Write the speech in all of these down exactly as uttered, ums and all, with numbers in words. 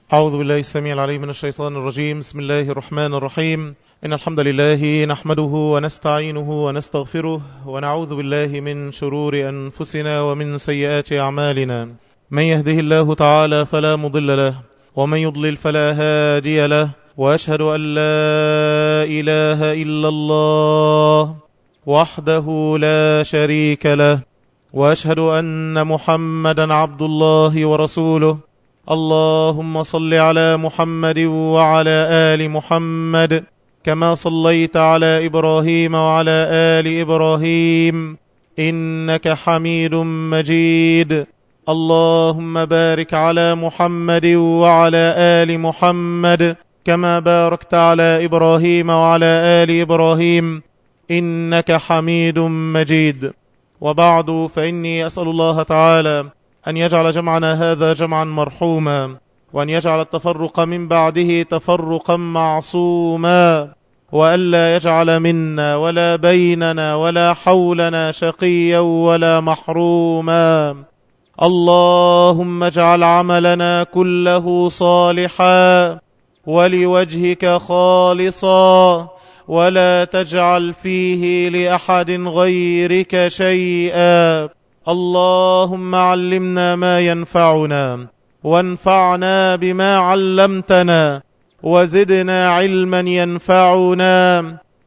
أعوذ بالله السميع العليم من الشيطان الرجيم. بسم الله الرحمن الرحيم. إن الحمد لله نحمده ونستعينه ونستغفره ونعوذ بالله من شرور أنفسنا ومن سيئات أعمالنا. من يهده الله تعالى فلا مضل له ومن يضلل فلا هادي له، وأشهد أن لا إله إلا الله وحده لا شريك له، وأشهد أن محمدا عبد الله ورسوله. اللهم صل على محمد وعلى آل محمد كما صليت على إبراهيم وعلى آل إبراهيم إنك حميد مجيد. اللهم بارك على محمد وعلى آل محمد كما باركت على إبراهيم وعلى آل إبراهيم إنك حميد مجيد. وبعد، فإني أسأل الله تعالى أن يجعل جمعنا هذا جمعا مرحوما، وأن يجعل التفرق من بعده تفرقا معصوما، وألا يجعل منا ولا بيننا ولا حولنا شقيا ولا محروما. اللهم اجعل عملنا كله صالحا ولوجهك خالصا، ولا تجعل فيه لأحد غيرك شيئا. اللهم علمنا ما ينفعنا وانفعنا بما علمتنا وزدنا علما ينفعنا.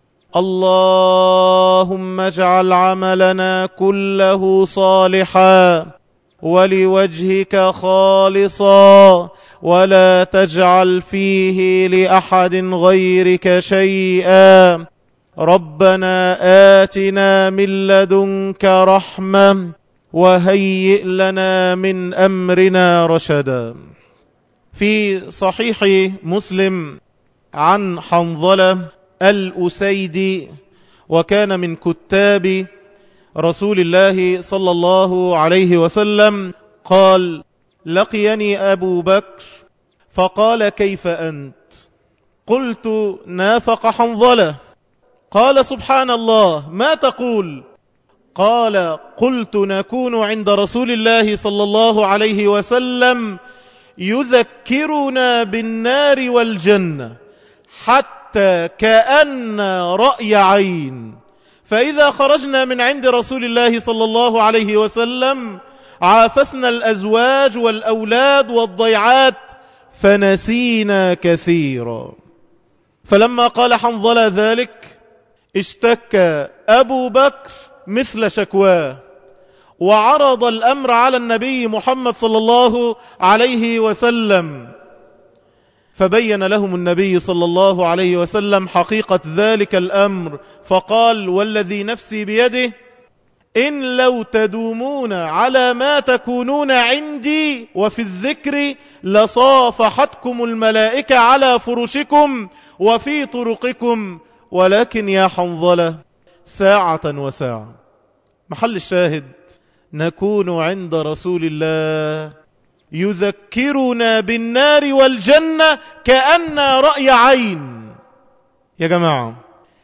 اللهم اجعل عملنا كله صالحا ولوجهك خالصا، ولا تجعل فيه لأحد غيرك شيئا. ربنا آتنا من لدنك رحمة وهيئ لنا من أمرنا رشدا. في صحيح مسلم عن حنظلة الأسيدي، وكان من كتاب رسول الله صلى الله عليه وسلم، قال: لقيني أبو بكر فقال: كيف أنت؟ قلت: نافق حنظلة. قال: سبحان الله، ما تقول؟ قال: قلت: نكون عند رسول الله صلى الله عليه وسلم يذكرنا بالنار والجنة حتى كأن رأي عين، فإذا خرجنا من عند رسول الله صلى الله عليه وسلم عافسنا الأزواج والأولاد والضيعات فنسينا كثيرا. فلما قال حنظلة ذلك اشتكى أبو بكر مثل شكواه، وعرض الأمر على النبي محمد صلى الله عليه وسلم، فبين لهم النبي صلى الله عليه وسلم حقيقة ذلك الأمر، فقال: والذي نفسي بيده إن لو تدومون على ما تكونون عندي وفي الذكر لصافحتكم الملائكة على فرشكم وفي طرقكم، ولكن يا حنظلة ساعة وساعة. محل الشاهد: نكون عند رسول الله يذكرنا بالنار والجنة كأن رأي عين. يا جماعة،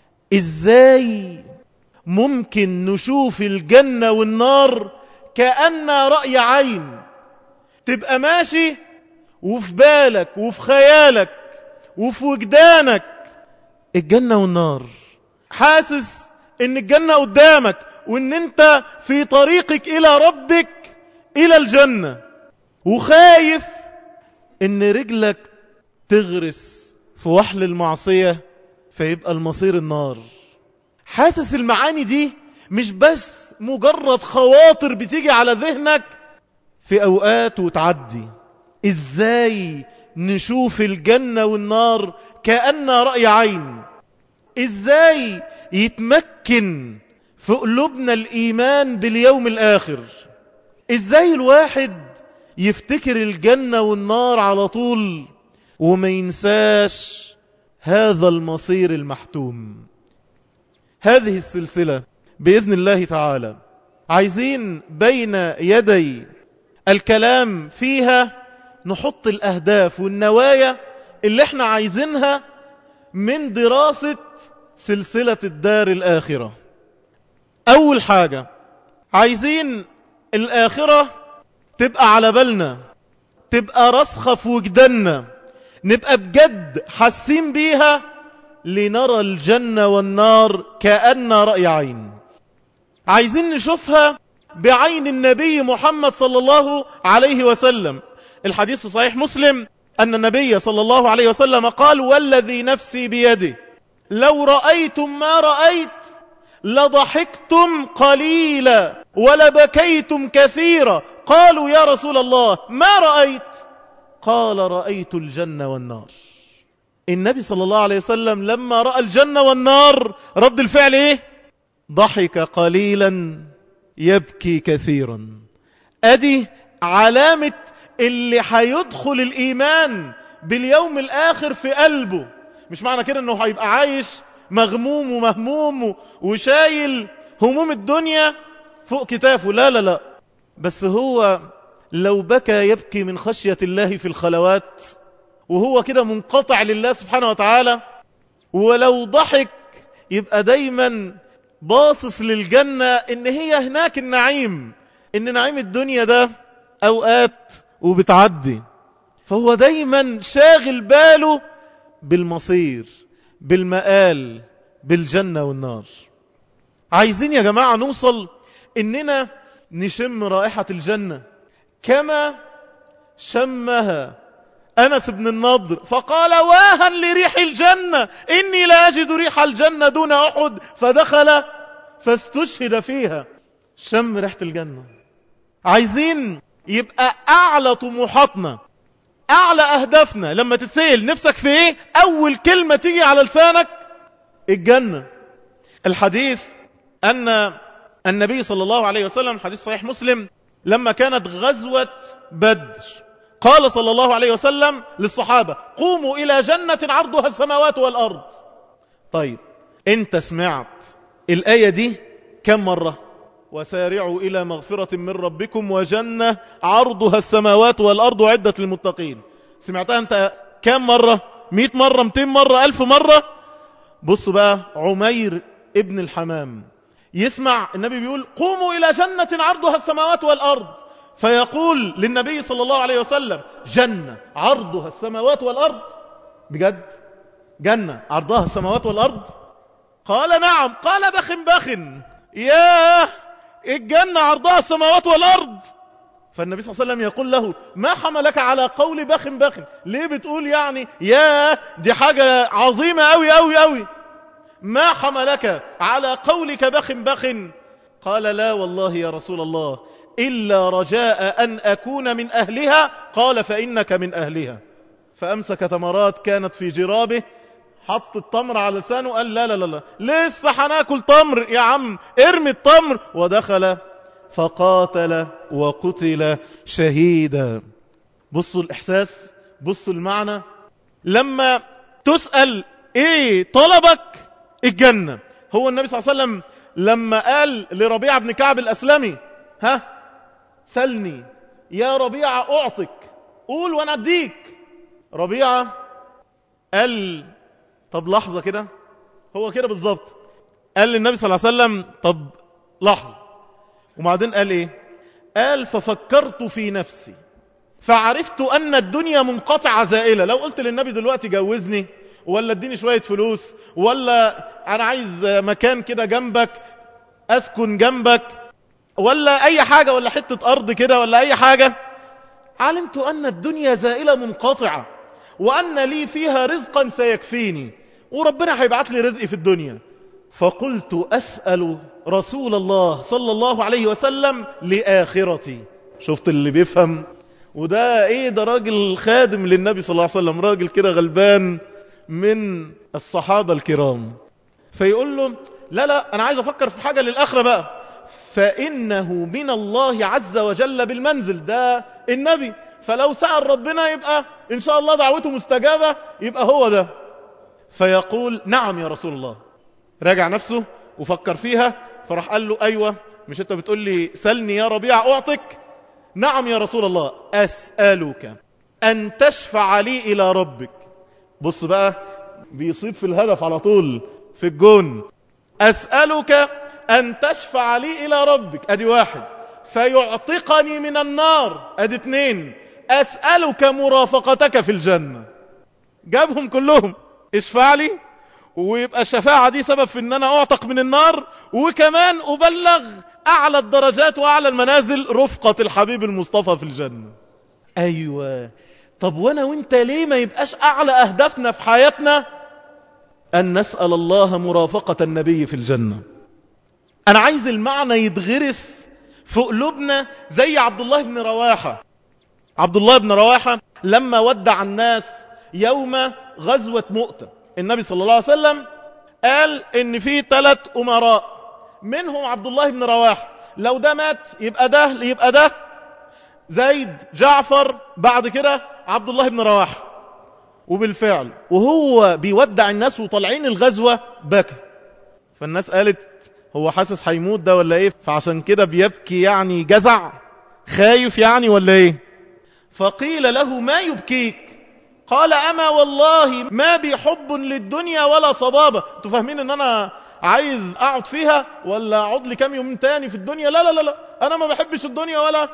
إزاي ممكن نشوف الجنة والنار كأن رأي عين؟ تبقى ماشي وفي بالك وفي خيالك وفي وجدانك الجنة والنار، حاسس ان الجنة قدامك وان انت في طريقك الى ربك الى الجنة، وخايف ان رجلك تغرس في وحل المعصية فيبقى المصير النار. حاسس المعاني دي مش بس مجرد خواطر بتيجي على ذهنك في اوقات وتعدي. ازاي نشوف الجنة والنار كأن رأي عين؟ ازاي يتمكن في قلوبنا الإيمان باليوم الآخر؟ ازاي الواحد يفتكر الجنة والنار على طول وما ينساش هذا المصير المحتوم؟ هذه السلسلة بإذن الله تعالى عايزين بين يدي الكلام فيها نحط الأهداف والنوايا اللي احنا عايزينها من دراسة سلسلة الدار الآخرة. أول حاجة عايزين الآخرة تبقى على بالنا، تبقى رسخة في وجداننا، نبقى بجد حاسين بيها، لنرى الجنة والنار كأن رأي عين. عايزين نشوفها بعين النبي محمد صلى الله عليه وسلم. الحديث في صحيح مسلم أن النبي صلى الله عليه وسلم قال: والذي نفسي بيده لو رأيتم ما رأيت لضحكتم قليلا ولبكيتم كثيرا. قالوا: يا رسول الله ما رأيت؟ قال: رأيت الجنة والنار. النبي صلى الله عليه وسلم لما رأى الجنة والنار رد الفعل ايه؟ ضحك قليلا يبكي كثيرا. ادي علامة اللي هيدخل الإيمان باليوم الآخر في قلبه. مش معنى كده انه هيبقى عايش مغموم ومهموم وشايل هموم الدنيا فوق كتافه، لا لا لا، بس هو لو بكى يبكي من خشية الله في الخلوات، وهو كده منقطع لله سبحانه وتعالى. ولو ضحك يبقى دايما باصص للجنة، ان هي هناك النعيم، ان نعيم الدنيا ده اوقات وبتعدي. فهو دايما شاغل باله بالمصير، بالمآل، بالجنة والنار. عايزين يا جماعة نوصل اننا نشم رائحة الجنة كما شمها أنس بن النضر، فقال: واها لريح الجنة، إني لا أجد ريح الجنة دون أحد، فدخل فاستشهد فيها. شم ريحة الجنة. عايزين يبقى أعلى طموحاتنا، أعلى أهدافنا، لما تتسأل نفسك في إيه أول كلمة تيجي على لسانك؟ الجنة. الحديث أن النبي صلى الله عليه وسلم، حديث صحيح مسلم، لما كانت غزوة بدر قال صلى الله عليه وسلم للصحابة: قوموا إلى جنة عرضها السماوات والأرض. طيب انت سمعت الآية دي كم مرة؟ وسارعوا إلى مغفرة من ربكم وجنة عرضها السماوات والأرض وعدت للمتقين. سمعتها انت كم مرة؟ مئة مرة، مئتين مرة، ألف مرة؟ بص بقى، عمير ابن الحمام يسمع النبي بيقول: قوموا إلى جنة عرضها السماوات والأرض، فيقول للنبي صلى الله عليه وسلم: جنة عرضها السماوات والأرض؟ بجد جنة عرضها السماوات والأرض؟ قال: نعم. قال: بخ بخ، ياه، الجنة عرضها السماوات والأرض. فالنبي صلى الله عليه وسلم يقول له: ما حملك على قول بخ بخ؟ ليه بتقول يعني ياه دي حاجة عظيمة أوي أوي أوي؟ ما حملك على قولك بخ بخ؟ قال: لا والله يا رسول الله، إلا رجاء أن أكون من أهلها. قال: فإنك من أهلها. فأمسك تمرات كانت في جرابه، حط التمر على لسانه، قال: لا لا لا لا، لسه هناكل تمر يا عم، ارمي التمر. ودخل فقاتل وقتل شهيدا. بصوا الإحساس، بصوا المعنى. لما تسأل ايه طلبك؟ الجنة. هو النبي صلى الله عليه وسلم لما قال لربيعة بن كعب الأسلمي: ها سلني يا ربيعة أعطك، قول وانا اديك. ربيعة قال: طب لحظة كده، هو كده بالظبط. قال للنبي صلى الله عليه وسلم: طب لحظة. وبعدين قال ايه؟ قال: ففكرت في نفسي فعرفت أن الدنيا منقطعة زائلة. لو قلت للنبي دلوقتي جوزني، ولا اديني شوية فلوس، ولا أنا عايز مكان كده جنبك أسكن جنبك، ولا أي حاجة، ولا حتة أرض كده، ولا أي حاجة، علمت أن الدنيا زائلة منقطعة، وأن لي فيها رزقا سيكفيني، وربنا هيبعت لي رزقي في الدنيا. فقلت أسأل رسول الله صلى الله عليه وسلم لآخرتي. شفت اللي بيفهم؟ وده ايه ده؟ راجل خادم للنبي صلى الله عليه وسلم، راجل كده غلبان من الصحابة الكرام. فيقول له: لا لا، أنا عايز أفكر في حاجة للآخرة بقى، فإنه من الله عز وجل بالمنزل. ده النبي، فلو سأل ربنا يبقى إن شاء الله دعوته مستجابة، يبقى هو ده. فيقول: نعم يا رسول الله. راجع نفسه وفكر فيها، فراح قال له: أيوة، مش أنت بتقول لي سلني يا ربيع أعطك؟ نعم يا رسول الله، أسألك أن تشفع لي إلى ربك. بص بقى، بيصيب في الهدف على طول، في الجون. أسألك أن تشفع لي إلى ربك، أدي واحد. فيعتقني من النار، أدي اتنين. أسألك مرافقتك في الجنة. جابهم كلهم، اشفع لي ويبقى الشفاعة دي سبب في ان انا اعتق من النار، وكمان ابلغ اعلى الدرجات واعلى المنازل رفقة الحبيب المصطفى في الجنة. ايوه، طب وانا وانت ليه ما يبقاش اعلى اهدافنا في حياتنا ان نسأل الله مرافقة النبي في الجنة؟ انا عايز المعنى يتغرس في قلوبنا زي عبد الله بن رواحة. عبد الله بن رواحة لما ودع الناس يوم غزوة مؤتة، النبي صلى الله عليه وسلم قال ان في ثلاث امراء منهم عبد الله بن رواحة، لو ده مات يبقى ده يبقى ده زيد جعفر، بعد كده عبد الله بن رواحة. وبالفعل وهو بيودع الناس وطالعين الغزوة بكى. فالناس قالت هو حاسس هيموت ده ولا ايه؟ فعشان كده بيبكي يعني جزع، خايف يعني ولا ايه؟ فقيل له ما يبكيك؟ قال أما والله ما بي حب للدنيا ولا صبابة. انتوا فاهمين ان انا عايز اقعد فيها ولا اقعد لي كام يوم تاني في الدنيا؟ لا لا لا لا، انا ما بحبش الدنيا ولا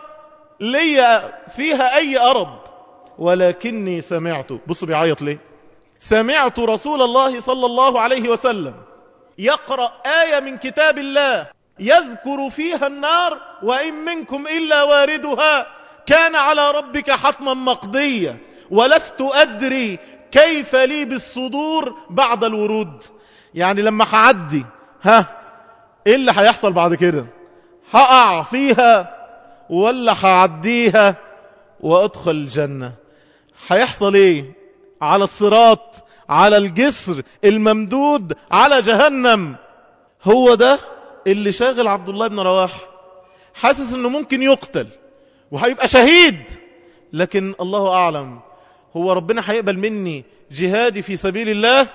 ليا فيها اي أرب، ولكني سمعت. بصوا بيعيط ليه؟ سمعت رسول الله صلى الله عليه وسلم يقرأ آية من كتاب الله يذكر فيها النار وإن منكم إلا واردها كان على ربك حتما مقضيا ولست أدري كيف لي بالصدور بعد الورود. يعني لما هعدي ها إيه اللي هيحصل بعد كده؟ هقع فيها ولا هعديها وأدخل الجنة؟ هيحصل إيه على الصراط، على الجسر الممدود، على جهنم؟ هو ده اللي شاغل عبد الله بن رواحة. حاسس انه ممكن يقتل وهيبقى شهيد، لكن الله اعلم هو ربنا هيقبل مني جهادي في سبيل الله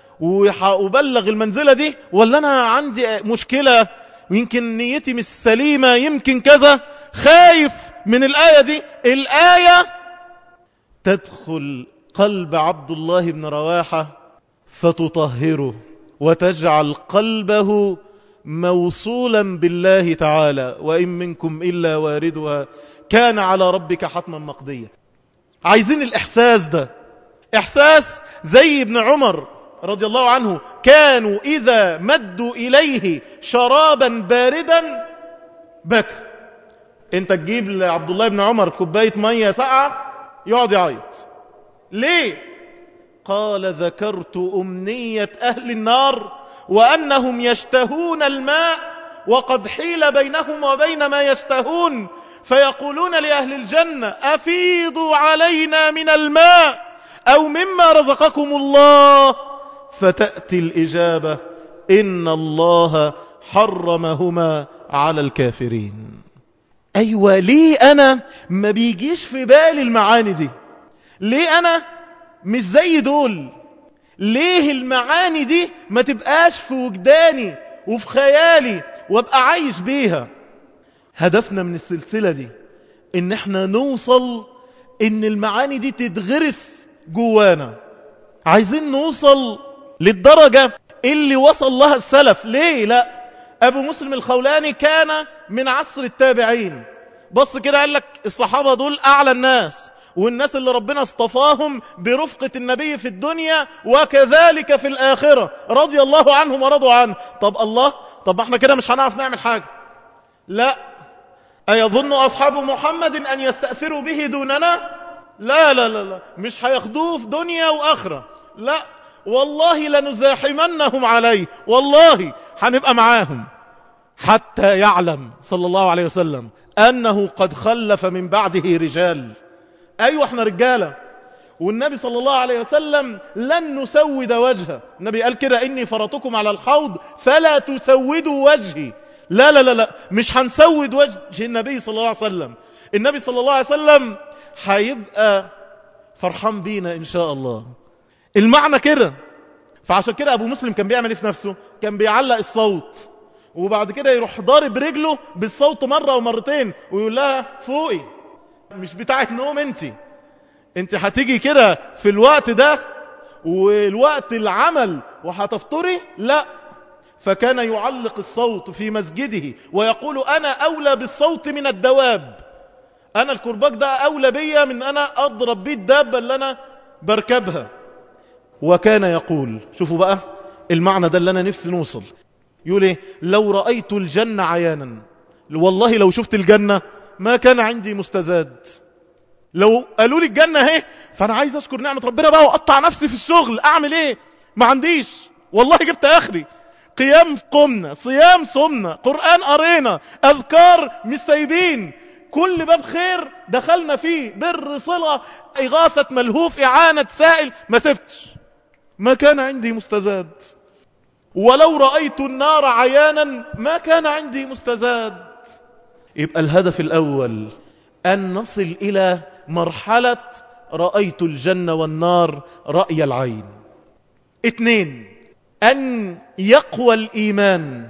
وهأبلغ المنزلة دي، ولا انا عندي مشكلة ويمكن نيتي مش سليمة، يمكن كذا. خايف من الآية دي. الآية تدخل قلب عبد الله بن رواحة فتطهره وتجعل قلبه موصولا بالله تعالى وإن منكم إلا واردها كان على ربك حتما مقضيا. عايزين الإحساس ده، إحساس زي ابن عمر رضي الله عنه، كانوا إذا مدوا إليه شرابا باردا بكى. انت تجيب لعبد الله بن عمر كوباية مية ساقعة يقعد يعيط. ليه؟ قال ذكرت أمنية أهل النار وأنهم يشتهون الماء وقد حيل بينهم وبين ما يشتهون، فيقولون لأهل الجنة أفيضوا علينا من الماء أو مما رزقكم الله، فتأتي الإجابة إن الله حرمهما على الكافرين. أيوة، ليه أنا ما بيجيش في بالي المعاني دي؟ ليه أنا مش زي دول؟ ليه المعاني دي ما تبقاش في وجداني وفي خيالي وابقى عايش بيها؟ هدفنا من السلسلة دي ان احنا نوصل ان المعاني دي تتغرس جوانا. عايزين نوصل للدرجة اللي وصل لها السلف. ليه لا؟ ابو مسلم الخولاني كان من عصر التابعين، بص كده قال لك الصحابة دول اعلى الناس والناس اللي ربنا اصطفاهم برفقة النبي في الدنيا وكذلك في الآخرة رضي الله عنهم ورضوا عنه. طب الله، طب احنا كده مش هنعرف نعمل حاجة. لا، أيظن أصحاب محمد أن يستأثروا به دوننا؟ لا لا لا لا، مش هياخدوه في دنيا وآخرة. لا والله لنزاحمنهم عليه، والله هنبقى معاهم حتى يعلم صلى الله عليه وسلم أنه قد خلف من بعده رجال. أيوة احنا رجالة، والنبي صلى الله عليه وسلم لن نسود وجهه. النبي قال كده إني فرطكم على الحوض فلا تسودوا وجهي. لا لا لا لا، مش هنسود وجه النبي صلى الله عليه وسلم. النبي صلى الله عليه وسلم هيبقى فرحان بينا إن شاء الله. المعنى كده. فعشان كده أبو مسلم كان بيعمل إيه في نفسه؟ كان بيعلق الصوت وبعد كده يروح ضارب رجله بالصوت مرة ومرتين ويقول لها فوقي، مش بتاعت نوم انت انت هتيجي كده في الوقت ده والوقت العمل وهتفطري. لا، فكان يعلق الصوت في مسجده ويقول أنا أولى بالصوت من الدواب. أنا الكرباج ده أولى بيا من أنا أضرب بيه الدابة اللي أنا بركبها. وكان يقول، شوفوا بقى المعنى ده اللي أنا نفسي نوصل، يقول إيه؟ لو رأيت الجنة عيانا، والله لو شفت الجنة ما كان عندي مستزاد. لو قالوا لي الجنة اهي، فأنا عايز أشكر نعمة ربنا بقى وأقطع نفسي في الشغل، أعمل إيه؟ ما عنديش، والله جبت آخري. قيام قمنا، صيام صمنا، قرآن قرينا، أذكار مش سايبين، كل باب خير دخلنا فيه، بر صلة، إغاثة ملهوف، إعانة سائل، ما سبتش. ما كان عندي مستزاد. ولو رأيت النار عيانا ما كان عندي مستزاد. يبقى الهدف الأول أن نصل إلى مرحلة رأيت الجنة والنار رأي العين. اثنين، أن يقوى الإيمان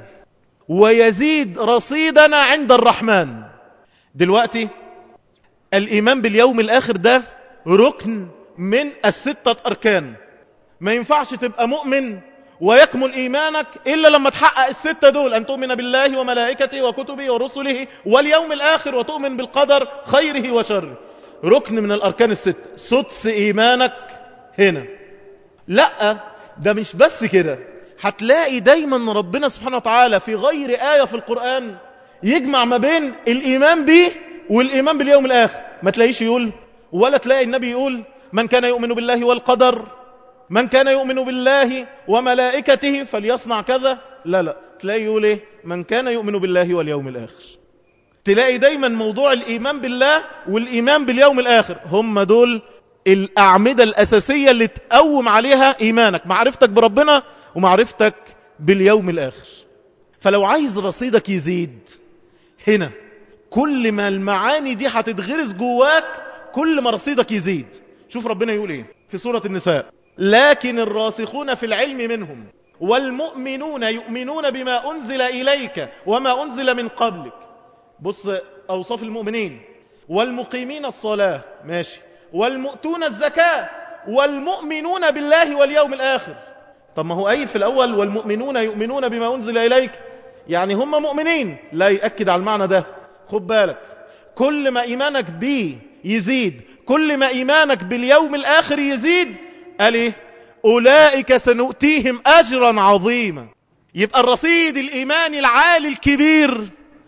ويزيد رصيدنا عند الرحمن. دلوقتي الإيمان باليوم الآخر ده ركن من الستة أركان. ما ينفعش تبقى مؤمن ويكمل إيمانك إلا لما تحقق الستة دول، أن تؤمن بالله وملائكته وكتبه ورسله واليوم الآخر وتؤمن بالقدر خيره وشره. ركن من الأركان الستة، سدس إيمانك هنا. لا، ده مش بس كده، هتلاقي دايما ربنا سبحانه وتعالى في غير آية في القرآن يجمع ما بين الإيمان به والإيمان باليوم الآخر. ما تلاقيش يقول، ولا تلاقي النبي يقول من كان يؤمن بالله والقدر، من كان يؤمن بالله وملائكته فليصنع كذا. لا لا، تلاقي يقول ايه؟ من كان يؤمن بالله واليوم الآخر. تلاقي دايما موضوع الإيمان بالله والإيمان باليوم الآخر هم دول الأعمدة الأساسية اللي تقوم عليها إيمانك، معرفتك بربنا ومعرفتك باليوم الآخر. فلو عايز رصيدك يزيد هنا، كل ما المعاني دي هتتغرس جواك كل ما رصيدك يزيد. شوف ربنا يقول ايه في سورة النساء: لكن الراسخون في العلم منهم والمؤمنون يؤمنون بما أنزل إليك وما أنزل من قبلك. بص أوصاف المؤمنين: والمقيمين الصلاة، ماشي، والمؤتون الزكاة، والمؤمنون بالله واليوم الآخر. طب ما هو قايل في الأول والمؤمنون يؤمنون بما أنزل إليك، يعني هم مؤمنين. لا، يأكد على المعنى ده. خد بالك، كل ما إيمانك بيه يزيد، كل ما إيمانك باليوم الآخر يزيد، قال إيه؟ أولئك سنؤتيهم أجرا عظيما. يبقى الرصيد الإيماني العالي الكبير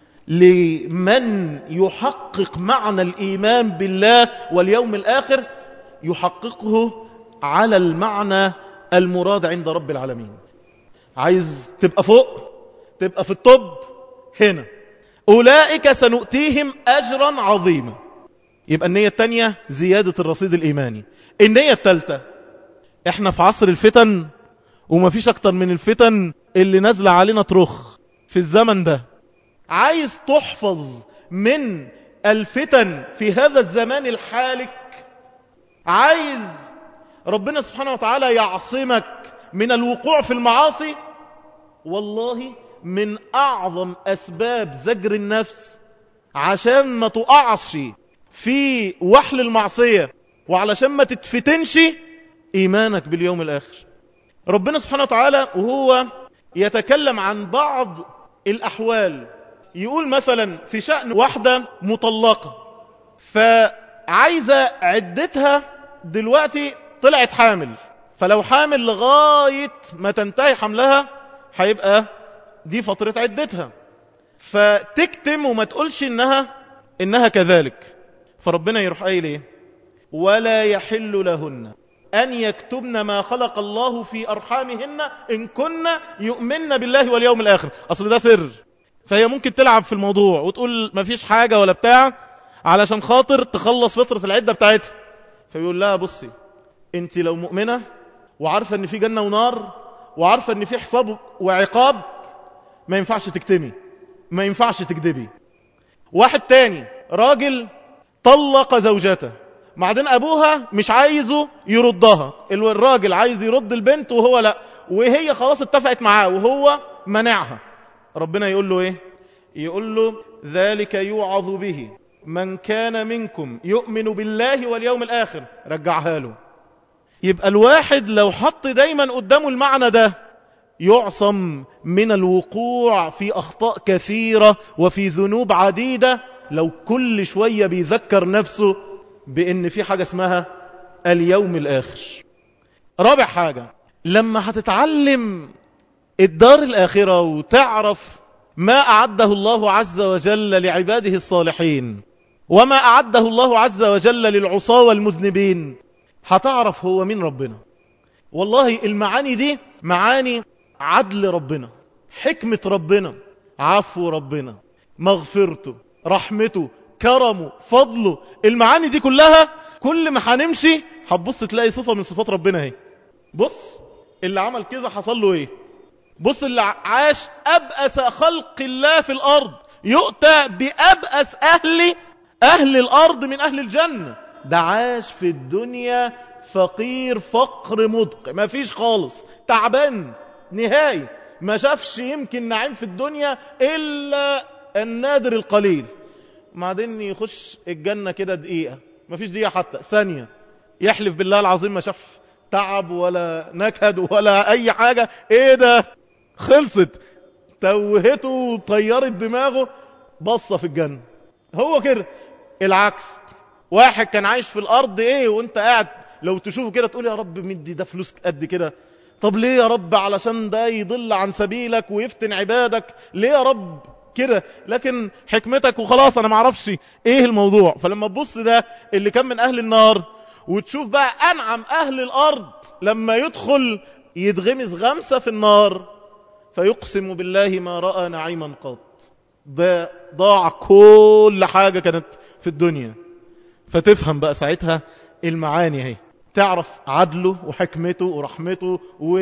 لمن يحقق معنى الإيمان بالله واليوم الآخر، يحققه على المعنى المراد عند رب العالمين. عايز تبقى فوق، تبقى في الطب، هنا أولئك سنؤتيهم أجرا عظيما. يبقى النية التانية زيادة الرصيد الإيماني. النية التالتة، احنا في عصر الفتن، وما فيش اكتر من الفتن اللي نازلة علينا ترخ في الزمن ده. عايز تحفظ من الفتن في هذا الزمان الحالك، عايز ربنا سبحانه وتعالى يعصمك من الوقوع في المعاصي. والله من أعظم أسباب زجر النفس عشان ما تقعش في وحل المعصية وعلشان ما تتفتنش إيمانك باليوم الآخر. ربنا سبحانه وتعالى وهو يتكلم عن بعض الأحوال يقول مثلا في شأن واحدة مطلقة، فعايزة عدتها دلوقتي طلعت حامل، فلو حامل لغاية ما تنتهي حملها هيبقى دي فترة عدتها، فتكتم وما تقولش إنها إنها كذلك. فربنا يروح قايل إيه؟ ولا يحل لهن أن يكتبن ما خلق الله في أرحامهن إن كن يؤمن بالله واليوم الآخر. أصل ده سر، فهي ممكن تلعب في الموضوع وتقول ما فيش حاجة ولا بتاع علشان خاطر تخلص فترة العدة بتاعتها. فيقول لها بصي، انت لو مؤمنة وعارفة ان في جنة ونار وعارفة ان في حساب وعقاب، ما ينفعش تكتمي، ما ينفعش تكذبي. واحد تاني راجل طلق زوجته، بعدين ابوها مش عايزه يردها، الراجل عايز يرد البنت وهو لا، وهي خلاص اتفقت معاه وهو منعها. ربنا يقول له ايه؟ يقول له ذلك يوعظ به من كان منكم يؤمن بالله واليوم الآخر. رجعها له. يبقى الواحد لو حط دايما قدامه المعنى ده يعصم من الوقوع في أخطاء كثيرة وفي ذنوب عديدة لو كل شوية بيذكر نفسه بأن في حاجة اسمها اليوم الآخر. رابع حاجة، لما هتتعلم الدار الآخرة وتعرف ما أعده الله عز وجل لعباده الصالحين وما أعده الله عز وجل للعصاة والمذنبين، هتعرف هو مين ربنا. والله المعاني دي معاني عدل ربنا، حكمة ربنا، عفو ربنا، مغفرته، رحمته، كرمه، فضله. المعاني دي كلها كل ما هنمشي هتبص تلاقي صفة من صفات ربنا اهي. بص اللي عمل كذا حصل له ايه، بص اللي عاش أبأس خلق الله في الأرض يؤتى بأبأس أهل أهل الأرض من أهل الجنة. ده عاش في الدنيا فقير فقر مدق، ما فيش خالص، تعبان نهائي، ما شافش يمكن نعيم في الدنيا إلا النادر القليل. بعدين يخش الجنة كده دقيقة، ما فيش دقيقة حتى ثانية، يحلف بالله العظيم ما شاف تعب ولا نكد ولا أي حاجة. إيه ده؟ خلصت، توهته وطيرت دماغه، بصة في الجنة. هو كده العكس، واحد كان عايش في الأرض إيه وانت قاعد لو تشوفه كده تقول يا رب مدي ده فلوس قد كده، طب ليه يا رب؟ علشان ده يضل عن سبيلك ويفتن عبادك، ليه يا رب كده؟ لكن حكمتك وخلاص أنا معرفش إيه الموضوع. فلما تبص ده اللي كان من أهل النار وتشوف بقى أنعم أهل الأرض لما يدخل يتغمس غمسة في النار فيقسم بالله ما رأى نعيما قط، ده ضاع كل حاجة كانت في الدنيا. فتفهم بقى ساعتها المعاني هي، تعرف عدله وحكمته ورحمته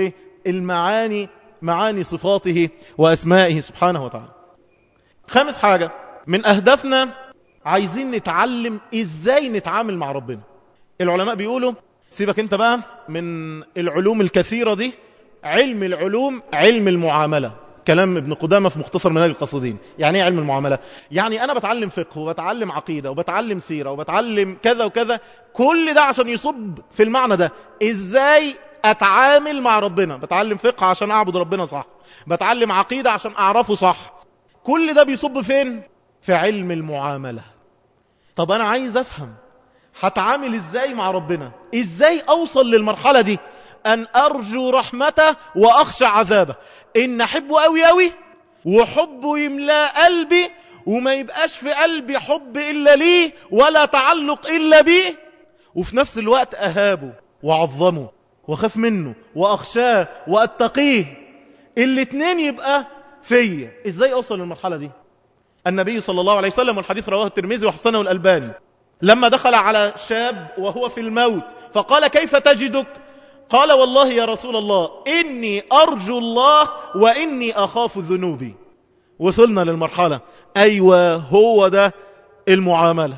والمعاني، معاني صفاته وأسمائه سبحانه وتعالى. خامس حاجة من أهدافنا، عايزين نتعلم إزاي نتعامل مع ربنا. العلماء بيقولوا سيبك انت بقى من العلوم الكثيرة دي، علم العلوم علم المعاملة. كلام ابن قدامة في مختصر منهج القاصدين. يعني ايه علم المعاملة؟ يعني انا بتعلم فقه وبتعلم عقيدة وبتعلم سيرة وبتعلم كذا وكذا، كل ده عشان يصب في المعنى ده، ازاي اتعامل مع ربنا. بتعلم فقه عشان اعبد ربنا صح، بتعلم عقيدة عشان اعرفه صح، كل ده بيصب فين؟ في علم المعاملة. طب انا عايز افهم هتعامل ازاي مع ربنا، ازاي اوصل للمرحلة دي، ان ارجو رحمته واخشى عذابه، ان احبه قوي قوي وحبه يملا قلبي وما يبقاش في قلبي حب الا ليه ولا تعلق الا بيه، وفي نفس الوقت اهابه واعظمه واخاف منه واخشاه واتقيه، الاتنين يبقى فيا. ازاي اوصل للمرحلة دي؟ النبي صلى الله عليه وسلم، والحديث رواه الترمذي وحسنه الألباني، لما دخل على شاب وهو في الموت فقال كيف تجدك؟ قال والله يا رسول الله إني أرجو الله وإني أخاف ذنوبي. وصلنا للمرحلة، أيوة هو ده المعاملة،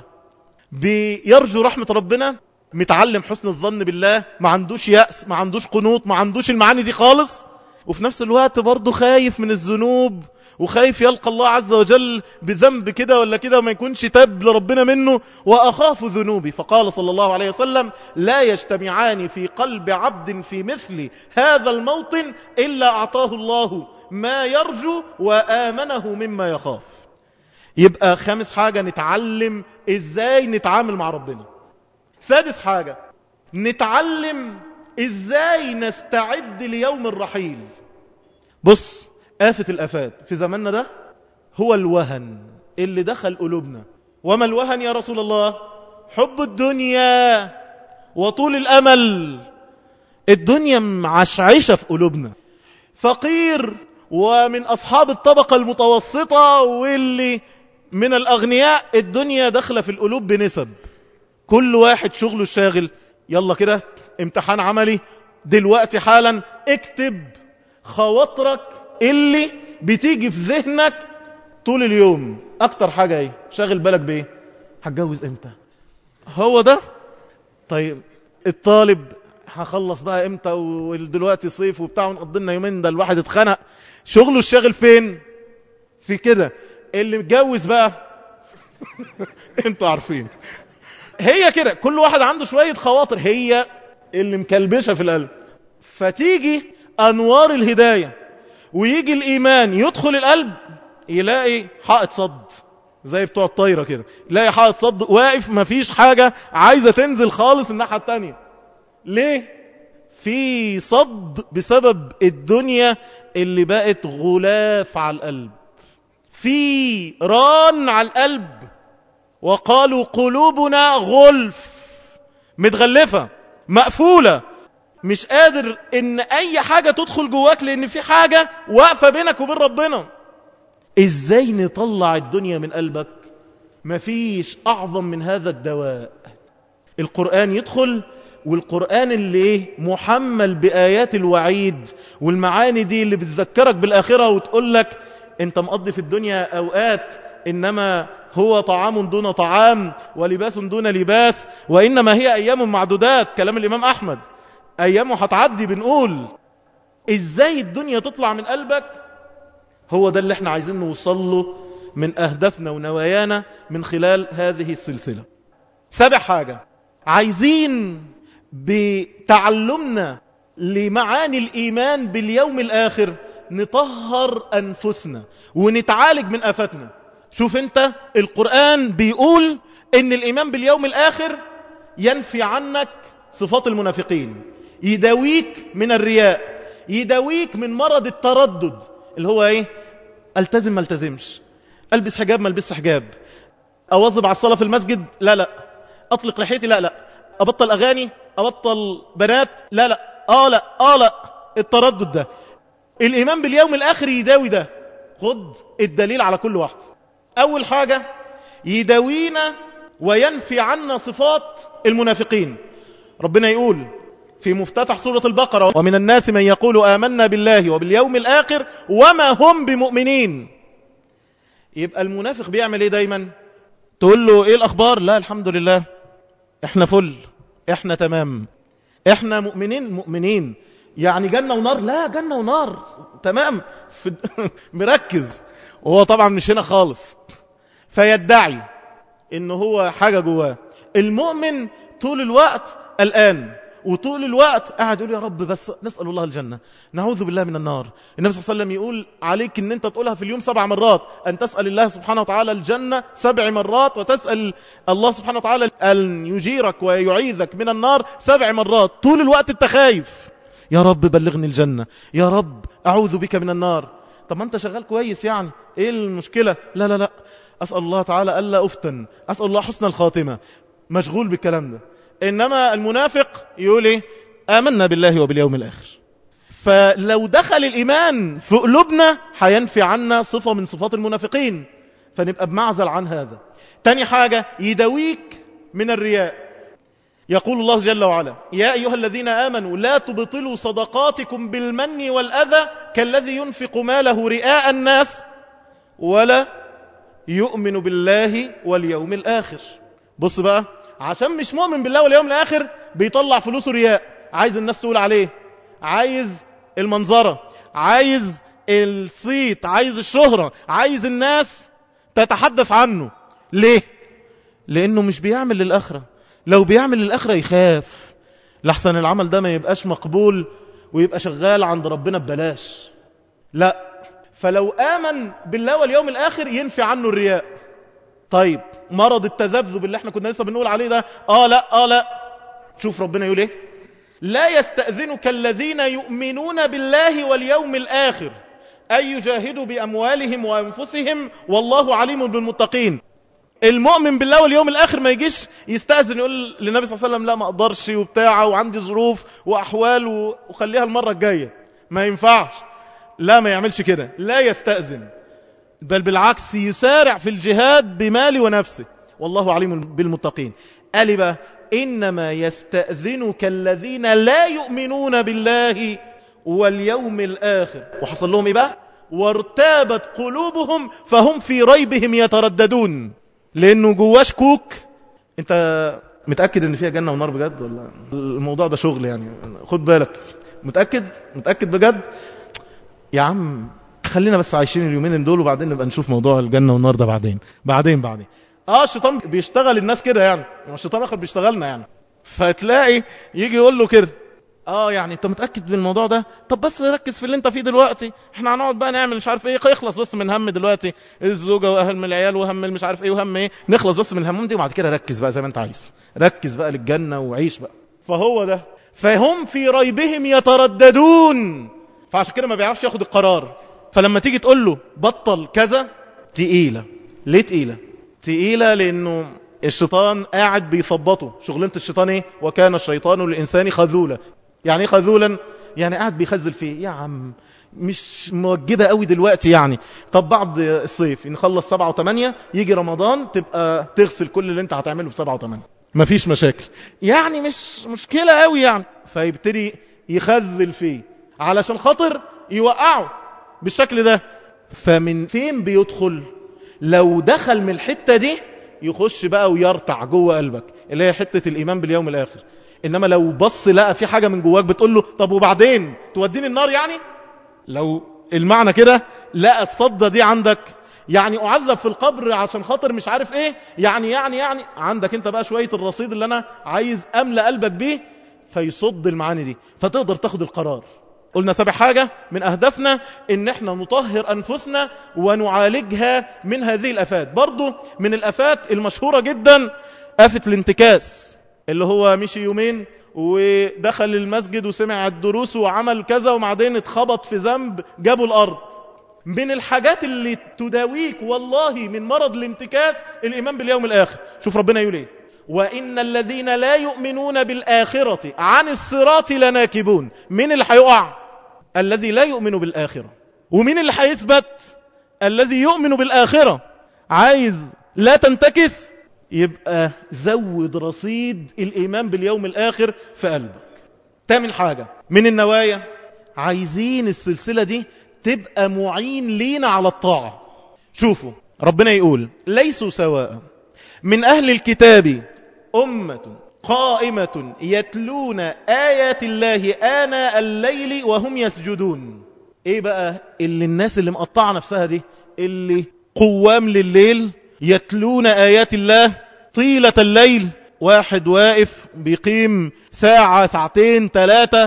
بيرجو رحمة ربنا، متعلم حسن الظن بالله، ما عندوش يأس، ما عندوش قنوط، ما عندوش المعاني دي خالص، وفي نفس الوقت برضه خايف من الذنوب وخايف يلقى الله عز وجل بذنب كده ولا كده وما يكونش تاب لربنا منه، وأخاف ذنوبي. فقال صلى الله عليه وسلم لا يجتمعان في قلب عبد في مثل هذا الموطن إلا أعطاه الله ما يرجو وآمنه مما يخاف. يبقى خامس حاجة نتعلم إزاي نتعامل مع ربنا. سادس حاجة نتعلم إزاي نستعد ليوم الرحيل. بص، آفة الآفات في زماننا ده هو الوهن اللي دخل قلوبنا. وما الوهن يا رسول الله؟ حب الدنيا وطول الأمل. الدنيا معشعشة في قلوبنا، فقير ومن أصحاب الطبقة المتوسطة واللي من الأغنياء، الدنيا داخلة في القلوب بنسب. كل واحد شغله الشاغل، يلا كده امتحان عملي دلوقتي حالا، اكتب خواطرك اللي بتيجي في ذهنك طول اليوم. اكتر حاجة ايه شاغل بالك بايه؟ هتجوز امتى؟ هو ده. طيب الطالب هخلص بقى امتى؟ ودلوقتي صيف وبتاع ونقضينا يومين، ده الواحد اتخنق. شغله الشاغل فين؟ في كده. اللي متجوز بقى انتوا عارفين، هي كده كل واحد عنده شوية خواطر هي اللي مكلبشة في القلب. فتيجي أنوار الهداية ويجي الإيمان يدخل القلب، يلاقي حائط صد، زي بتوع الطايرة كده، لا حائط صد واقف مفيش حاجة عايزة تنزل خالص الناحية التانية. ليه؟ في صد بسبب الدنيا اللي بقت غلاف على القلب، في ران على القلب. وقالوا قلوبنا غلف، متغلفة مقفولة، مش قادر ان اي حاجة تدخل جواك لان في حاجة واقفة بينك وبين ربنا. ازاي نطلع الدنيا من قلبك؟ مفيش اعظم من هذا الدواء. القرآن يدخل، والقرآن اللي محمل بآيات الوعيد والمعاني دي اللي بتذكرك بالآخرة وتقول لك انت مقضي في الدنيا اوقات انما هو طعام دون طعام ولباس دون لباس وانما هي ايام معدودات. كلام الامام احمد، ايامه هتعدي. بنقول ازاي الدنيا تطلع من قلبك؟ هو ده اللي احنا عايزين نوصل له من اهدافنا ونوايانا من خلال هذه السلسلة. سابع حاجة، عايزين بتعلمنا لمعاني الإيمان باليوم الآخر نطهر أنفسنا ونتعالج من آفاتنا. شوف انت، القرآن بيقول ان الإيمان باليوم الآخر ينفي عنك صفات المنافقين، يداويك من الرياء، يداويك من مرض التردد اللي هو ايه؟ التزم ما التزمش، البس حجاب ما البس حجاب، اواظب على الصلاة في المسجد لا لا، اطلق لحيتي لا لا، ابطل اغاني، ابطل بنات لا لا، اه لا اه لا. التردد ده الإيمان باليوم الآخر يداوي ده. خد الدليل على كل واحد. أول حاجة، يداوينا وينفي عنا صفات المنافقين. ربنا يقول في مفتتح سورة البقرة: ومن الناس من يقول آمنا بالله وباليوم الآخر وما هم بمؤمنين. يبقى المنافق بيعمل ايه دايما؟ تقول له ايه الأخبار؟ لا الحمد لله، احنا فل، احنا تمام، احنا مؤمنين مؤمنين. يعني جنة ونار؟ لا جنة ونار تمام، في مركز. وهو طبعا مش هنا خالص، فيدعي انه هو حاجة جواه. المؤمن طول الوقت الآن، وطول الوقت قاعد يقول يا رب بس نسأل الله الجنة، نعوذ بالله من النار. النبي صلى الله عليه وسلم يقول عليك ان انت تقولها في اليوم سبع مرات، ان تسأل الله سبحانه وتعالى الجنة سبع مرات، وتسأل الله سبحانه وتعالى ان يجيرك ويعيذك من النار سبع مرات. طول الوقت انت خايف، يا رب بلغني الجنة، يا رب أعوذ بك من النار. طب ما أنت شغال كويس، يعني إيه المشكلة؟ لا لا لا، أسأل الله تعالى ألا أفتن، أسأل الله حسن الخاتمة، مشغول بالكلام ده. إنما المنافق يقول إيه؟ آمنا بالله وباليوم الآخر. فلو دخل الإيمان في قلوبنا هينفي عنا صفة من صفات المنافقين، فنبقى بمعزل عن هذا. تاني حاجة، يداويك من الرياء. يقول الله جل وعلا: يا أيها الذين آمنوا لا تبطلوا صدقاتكم بالمن والأذى كالذي ينفق ماله رئاء الناس ولا يؤمن بالله واليوم الآخر. بص بقى، عشان مش مؤمن بالله واليوم الآخر بيطلع فلوسه رياء، عايز الناس تقول عليه، عايز المنظرة، عايز الصيت، عايز الشهرة، عايز الناس تتحدث عنه. ليه؟ لأنه مش بيعمل للآخرة. لو بيعمل للآخرة يخاف لحسن العمل ده ما يبقاش مقبول ويبقى شغال عند ربنا ببلاش. لا، فلو آمن بالله واليوم الآخر ينفي عنه الرياء. طيب مرض التذبذب اللي احنا كنا لسه بنقول عليه ده، آه لا آه لا. شوف ربنا يقول ايه: لا يستأذنك الذين يؤمنون بالله واليوم الآخر أن يجاهدوا بأموالهم وأنفسهم والله عليم بالمتقين. المؤمن بالله واليوم الآخر ما يجيش يستأذن يقول للنبي صلى الله عليه وسلم لا ما أقدرش وبتاعه وعندي ظروف وأحوال وخليها المرة الجاية، ما ينفعش. لا، ما يعملش كده، لا يستأذن، بل بالعكس يسارع في الجهاد بماله ونفسه والله عليم بالمتقين. قال بقى: إنما يستأذنك الذين لا يؤمنون بالله واليوم الآخر. وحصل لهم إيه بقى؟ وارتابت قلوبهم فهم في ريبهم يترددون. لأنه جواش كوك. أنت متأكد أن فيها جنة ونار بجد ولا الموضوع ده شغل؟ يعني خد بالك، متأكد متأكد بجد يا عم. خلينا بس عايشين اليومين دول وبعدين نبقى نشوف موضوع الجنة والنار ده بعدين بعدين بعدين اه الشيطان بيشتغل الناس كده، يعني الشيطان اخر بيشتغلنا يعني. فتلاقي يجي يقول له كده: اه يعني انت متأكد من الموضوع ده؟ طب بس ركز في اللي انت فيه دلوقتي، احنا هنقعد بقى نعمل مش عارف ايه، يخلص بس من هم دلوقتي الزوجة واهم العيال وهم مش عارف ايه وهم ايه، نخلص بس من الهموم دي وبعد كده ركز بقى زي ما انت عايز، ركز بقى للجنة وعيش بقى. فهو ده، فهم في ريبهم يترددون، فعشان كده ما بيعرفش ياخد القرار. فلما تيجي تقول له بطل كذا، تقيلة. ليه تقيلة؟ تقيلة لانه الشيطان قاعد بيثبطه. شغلانة الشيطان ايه؟ وكان الشيطان للإنسان خذولا. يعني ايه خذولا؟ يعني قاعد بيخزل فيه، يا عم مش موجبة قوي دلوقتي يعني، طب بعد الصيف نخلص سبعة وثمانية، يجي رمضان تبقى تغسل كل اللي انت هتعمله في سبعة وثمانية، مفيش مشاكل يعني، مش مشكلة قوي يعني. فيبتدي يخذل فيه علشان خاطر يوقعه بالشكل ده. فمن فين بيدخل؟ لو دخل من الحتة دي يخش بقى ويرتع جوه قلبك، اللي هي حتة الإيمان باليوم الآخر. إنما لو بص لقى في حاجة من جواك بتقول له طب وبعدين توديني النار يعني، لو المعنى كده لقى الصدة دي عندك، يعني أعذب في القبر عشان خاطر مش عارف إيه، يعني يعني يعني عندك أنت بقى شوية الرصيد اللي أنا عايز أملأ قلبك بيه، فيصد المعاني دي فتقدر تاخد القرار. قلنا سابع حاجة من أهدافنا إن احنا نطهر أنفسنا ونعالجها من هذه الأفات. برضو من الأفات المشهورة جدا آفة الانتكاس، اللي هو مشي يومين ودخل المسجد وسمع الدروس وعمل كذا وبعدين اتخبط في ذنب جابوا الأرض. من الحاجات اللي تداويك والله من مرض الانتكاس الإيمان باليوم الآخر. شوف ربنا يقول ايه: وإن الذين لا يؤمنون بالآخرة عن الصراط لناكبون. مين اللي هيقع؟ الذي لا يؤمن بالآخرة. ومين اللي هيثبت؟ الذي يؤمن بالآخرة. عايز لا تنتكس؟ يبقى زود رصيد الإيمان باليوم الآخر في قلبك. تامن حاجة من النوايا، عايزين السلسلة دي تبقى معين لينا على الطاعة. شوفوا ربنا يقول: ليسوا سواء من أهل الكتاب أمة قائمة يتلون آيات الله آناء الليل وهم يسجدون. ايه بقى اللي الناس اللي مقطعة نفسها دي، اللي قوام لليل يتلون آيات الله طيلة الليل، واحد واقف بيقيم ساعة ساعتين ثلاثة،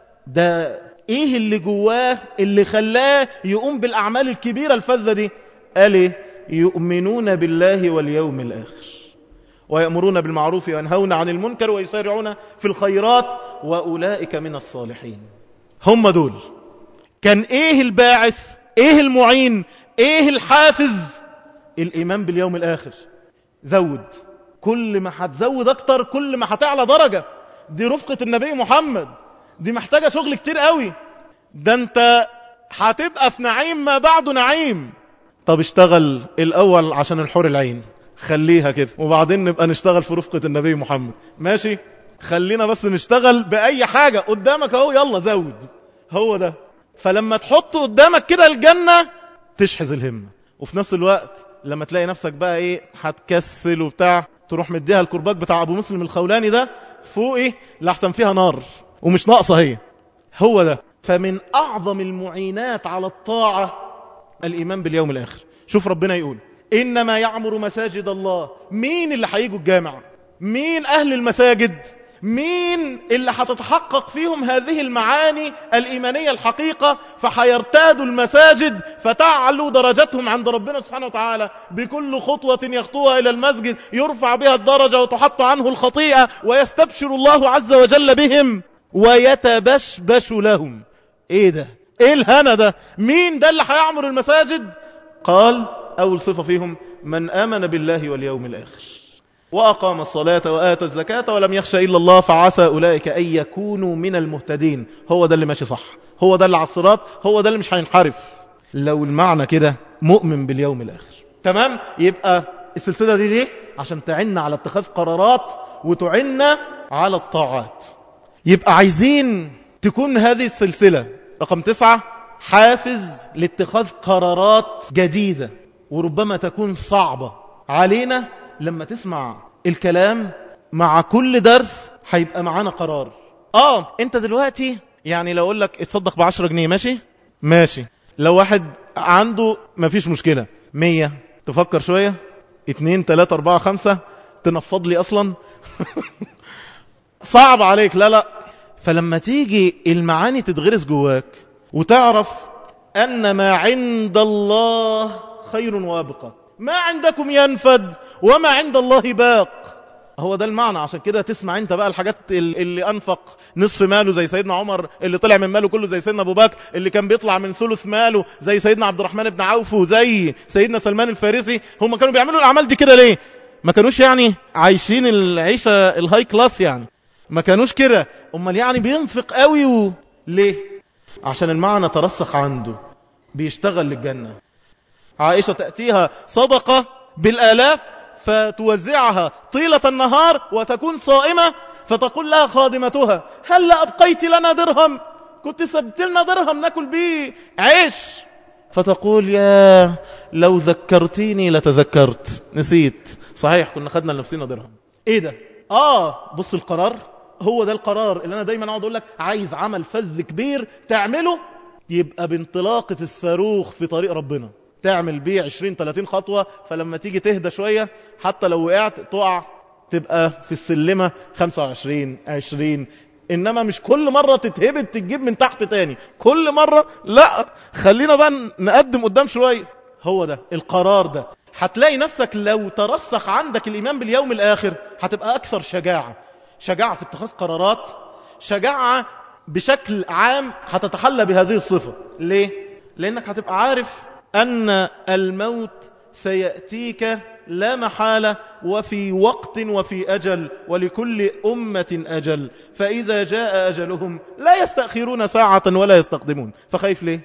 ده ايه اللي جواه اللي خلاه يقوم بالأعمال الكبيرة الفذة دي؟ قال ايه؟ يؤمنون بالله واليوم الآخر ويأمرون بالمعروف وينهون عن المنكر ويسارعون في الخيرات وأولئك من الصالحين. هم دول. كان ايه الباعث؟ ايه المعين؟ ايه الحافز؟ الإيمان باليوم الآخر. زود، كل ما هتزود أكتر كل ما هتعلى درجة. دي رفقة النبي محمد، دي محتاجة شغل كتير قوي. ده انت هتبقى في نعيم ما بعده نعيم. طب اشتغل الأول عشان الحور العين، خليها كده، وبعدين نبقى نشتغل في رفقة النبي محمد. ماشي، خلينا بس نشتغل بأي حاجة قدامك اهو، يلا زود. هو ده. فلما تحط قدامك كده الجنة تشحذ الهمة، وفي نفس الوقت لما تلاقي نفسك بقى ايه هتكسل وبتاع، تروح مديها الكرباج بتاع ابو مسلم الخولاني ده فوق ايه لحسن فيها نار ومش ناقصة هي. هو ده. فمن اعظم المعينات على الطاعة الايمان باليوم الاخر. شوف ربنا يقول: إنما يعمر مساجد الله. مين اللي هيجوا الجامع؟ مين أهل المساجد؟ مين اللي هتتحقق فيهم هذه المعاني الإيمانية الحقيقة؟ فحيرتادوا المساجد فتعلوا درجتهم عند ربنا سبحانه وتعالى. بكل خطوة يخطوها إلى المسجد يرفع بها الدرجة وتحط عنه الخطيئة، ويستبشر الله عز وجل بهم ويتبشبش لهم. إيه ده؟ إيه الهنا ده؟ مين ده اللي هيعمر المساجد؟ قال أول صفة فيهم: من آمن بالله واليوم الآخر وأقام الصلاة وآتى الزكاة ولم يخشى إلا الله فعسى أولئك أن يكونوا من المهتدين. هو ده اللي ماشي صح، هو ده اللي على الصراط، هو ده اللي مش هينحرف. لو المعنى كده مؤمن باليوم الآخر تمام. يبقى السلسلة دي ليه؟ عشان تعنا على اتخاذ قرارات وتعنا على الطاعات. يبقى عايزين تكون هذه السلسلة رقم تسعة حافز لاتخاذ قرارات جديدة، وربما تكون صعبة علينا. لما تسمع الكلام مع كل درس هيبقى معانا قرار. اه انت دلوقتي يعني لو اقول لك اتصدق بعشرة جنيه، ماشي ماشي. لو واحد عنده مفيش مشكلة مية، تفكر شوية، اتنين تلاتة اربعة خمسة، تنفض لي اصلا صعب عليك. لا لا، فلما تيجي المعاني تتغرس جواك وتعرف أن ما عند الله خير وابقى، ما عندكم ينفد وما عند الله باق. هو ده المعنى. عشان كده تسمع انت بقى الحاجات اللي أنفق نصف ماله زي سيدنا عمر، اللي طلع من ماله كله زي سيدنا أبو بكر، اللي كان بيطلع من ثلث ماله زي سيدنا عبد الرحمن بن عوف وزي سيدنا سلمان الفارسي. هم كانوا بيعملوا الأعمال دي كده ليه؟ ما كانوش يعني عايشين العيشة الهاي كلاس يعني، ما كانوش كده. امال يعني بينفق قوي و... ليه؟ عشان المعنى ترسخ عنده، بيشتغل للجنة. عائشة تأتيها صدقة بالآلاف فتوزعها طيلة النهار وتكون صائمة، فتقول لها خادمتها هل أبقيت لنا درهم؟ كنت سبت لنا درهم ناكل بيه عيش. فتقول يا لو ذكرتيني لتذكرت، نسيت صحيح كنا خدنا لنفسنا درهم. ايه ده؟ اه بص القرار، هو ده القرار اللي انا دايما اقعد اقول لك عايز عمل فذ كبير تعمله، يبقى بانطلاقة الصاروخ في طريق ربنا، تعمل بيه عشرين ثلاثين خطوة، فلما تيجي تهدى شوية حتى لو وقعت تقع تبقى في السلمة خمسة وعشرين عشرين. انما مش كل مرة تتهبد تجيب من تحت تاني كل مرة، لا خلينا بقى نقدم قدام شوية. هو ده القرار ده. هتلاقي نفسك لو ترسخ عندك الإيمان باليوم الآخر هتبقى أكثر شجاعة، شجاعة في اتخاذ قرارات، شجاعة بشكل عام هتتحلى بهذه الصفة. ليه؟ لأنك هتبقى عارف أن الموت سيأتيك لا محالة، وفي وقت وفي أجل، ولكل أمة أجل، فإذا جاء أجلهم لا يستأخرون ساعة ولا يستقدمون. فخايف ليه؟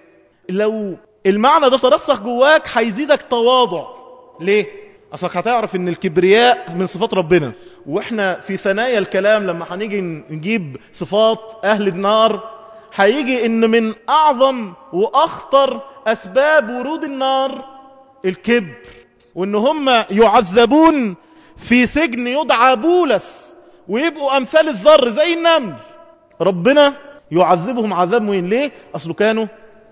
لو المعنى ده ترسخ جواك هيزيدك تواضع. ليه؟ أصلك هتعرف أن الكبرياء من صفات ربنا، وإحنا في ثنايا الكلام لما هنيجي نجيب صفات أهل النار هيجي أن من أعظم وأخطر أسباب ورود النار الكبر، وأن هم يعذبون في سجن يدعى بولس ويبقوا أمثال الذر زي النمل. ربنا يعذبهم عذاب مهين. ليه؟ أصله كانوا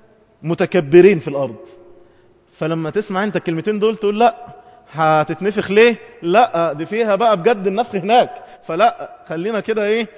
متكبرين في الأرض. فلما تسمع انت الكلمتين دول تقول لا هتتنفخ ليه؟ لا دي فيها بقى بجد النفخ هناك، فلا خلينا كده ايه،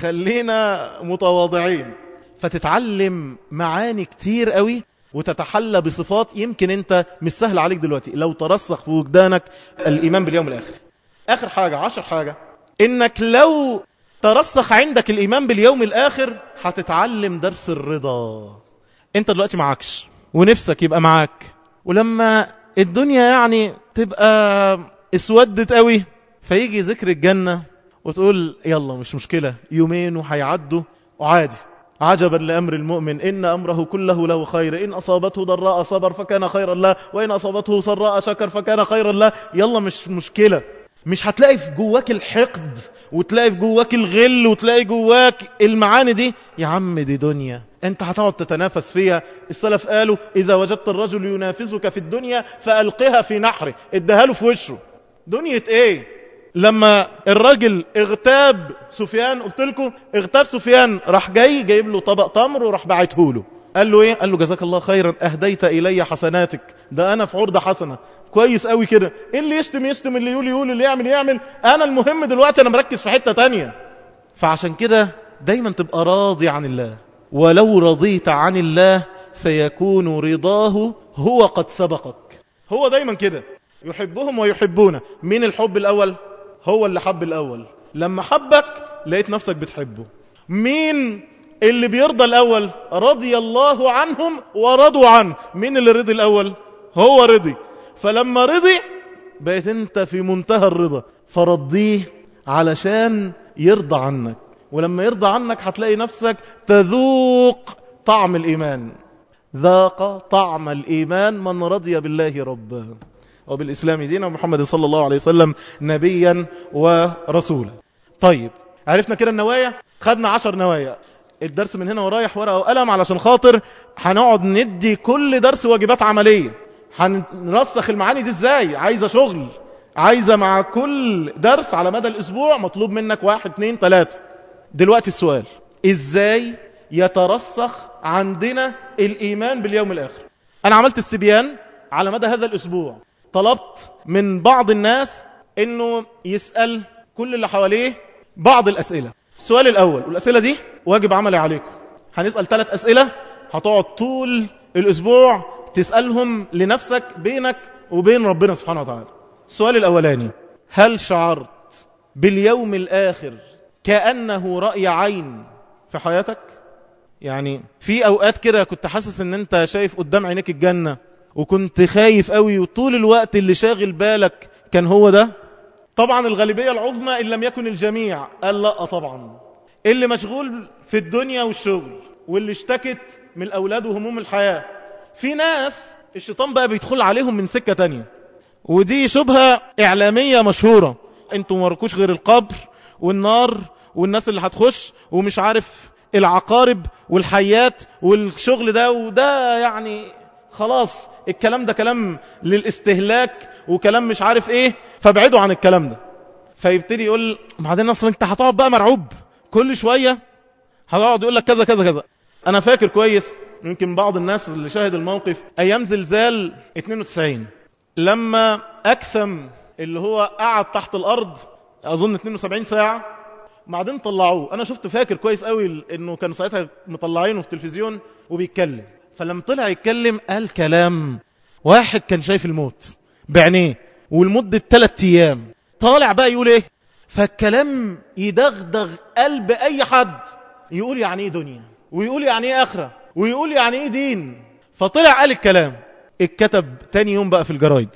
خلينا متواضعين. فتتعلم معاني كتير قوي وتتحلى بصفات يمكن انت مش سهل عليك دلوقتي لو ترسخ في وجدانك الإيمان باليوم الآخر. آخر حاجة، عشر حاجة، انك لو ترسخ عندك الإيمان باليوم الآخر هتتعلم درس الرضا. انت دلوقتي معكش ونفسك يبقى معاك، ولما الدنيا يعني تبقى اسودت قوي فيجي ذكر الجنة وتقول يلا مش مشكلة يومين وهيعدوا وعادي. عجبا لأمر المؤمن إن أمره كله له خير، إن أصابته ضراء صبر فكان خيرا له، وإن أصابته سراء شكر فكان خيرا له. يلا مش مشكلة. مش هتلاقي في جواك الحقد وتلاقي في جواك الغل وتلاقي جواك المعاني دي. يا عم دي دنيا انت هتقعد تتنافس فيها. السلف قالوا إذا وجدت الرجل ينافسك في الدنيا فألقها في نحره، ادها له في وشه. دنيا ايه؟ لما الراجل اغتاب سفيان، قلت لكم اغتاب سفيان، راح جاي جايب له طبق تمر وراح باعته له. قال له ايه؟ قال له جزاك الله خيرا اهديت الي حسناتك، ده انا في عرض حسنه كويس قوي كده. اللي يشتم يشتم، اللي يقول يقول، اللي يعمل يعمل، انا المهم دلوقتي انا مركز في حته تانية. فعشان كده دايما تبقى راضي عن الله، ولو رضيت عن الله سيكون رضاه هو قد سبقك. هو دايما كده يحبهم ويحبونه. مين الحب الأول؟ هو اللي حب الأول، لما حبك لقيت نفسك بتحبه. مين اللي بيرضى الأول؟ رضي الله عنهم ورضوا عنه. مين اللي رضي الأول؟ هو رضي. فلما رضي بقيت انت في منتهى الرضا، فرضيه علشان يرضى عنك. ولما يرضى عنك هتلاقي نفسك تذوق طعم الإيمان. ذاق طعم الإيمان من رضي بالله ربا وبالإسلام دينا ومحمد صلى الله عليه وسلم نبيا ورسولا. طيب عرفنا كده النوايا، خدنا عشر نوايا. الدرس من هنا ورايح ورقة وقلم علشان خاطر هنقعد ندي كل درس واجبات عملية. هنرسخ المعاني دي ازاي؟ عايزة شغل، عايزة مع كل درس على مدى الأسبوع مطلوب منك واحد اتنين تلاتة. دلوقتي السؤال، ازاي يترسخ عندنا الإيمان باليوم الآخر؟ أنا عملت استبيان على مدى هذا الأسبوع. طلبت من بعض الناس أنه يسأل كل اللي حواليه بعض الأسئلة. السؤال الأول، والأسئلة دي واجب عملي عليكم. هنسأل ثلاث أسئلة هتقعد طول الأسبوع تسألهم لنفسك بينك وبين ربنا سبحانه وتعالى. السؤال الأولاني، هل شعرت باليوم الآخر كأنه رأي عين في حياتك؟ يعني في أوقات كده كنت حاسس ان انت شايف قدام عينيك الجنة وكنت خايف قوي وطول الوقت اللي شاغل بالك كان هو ده؟ طبعا الغالبية العظمى إن لم يكن الجميع قال لا طبعا. اللي مشغول في الدنيا والشغل واللي اشتكت من الأولاد وهموم الحياة. في ناس الشيطان بقى بيدخل عليهم من سكة تانية، ودي شبهة إعلامية مشهورة، انتوا مركوش غير القبر والنار والناس اللي هتخش ومش عارف العقارب والحيات والشغل ده وده، يعني خلاص الكلام ده كلام للاستهلاك وكلام مش عارف ايه، فابعدوا عن الكلام ده. فيبتدي يقول بعدين اصلا انت هتقعد بقى مرعوب كل شوية، هتقعد يقول لك كذا كذا كذا. انا فاكر كويس، يمكن بعض الناس اللي شاهد الموقف ايام زلزال اثنين وتسعين لما اكثم اللي هو قعد تحت الارض اظن اثنين وسبعين ساعة بعدين طلعوه. انا شفت فاكر كويس قوي انه كانوا ساعتها مطلعينه في التلفزيون وبيتكلم، فلما طلع يتكلم قال كلام واحد كان شايف الموت بعينيه والمدة ثلاث ايام، طالع بقى يقول ايه؟ فالكلام يدغدغ قلب اي حد يقول يعني ايه دنيا، ويقول يعني ايه اخرة، ويقول يعني ايه دين. فطلع قال الكلام، اتكتب تاني يوم بقى في الجرايد.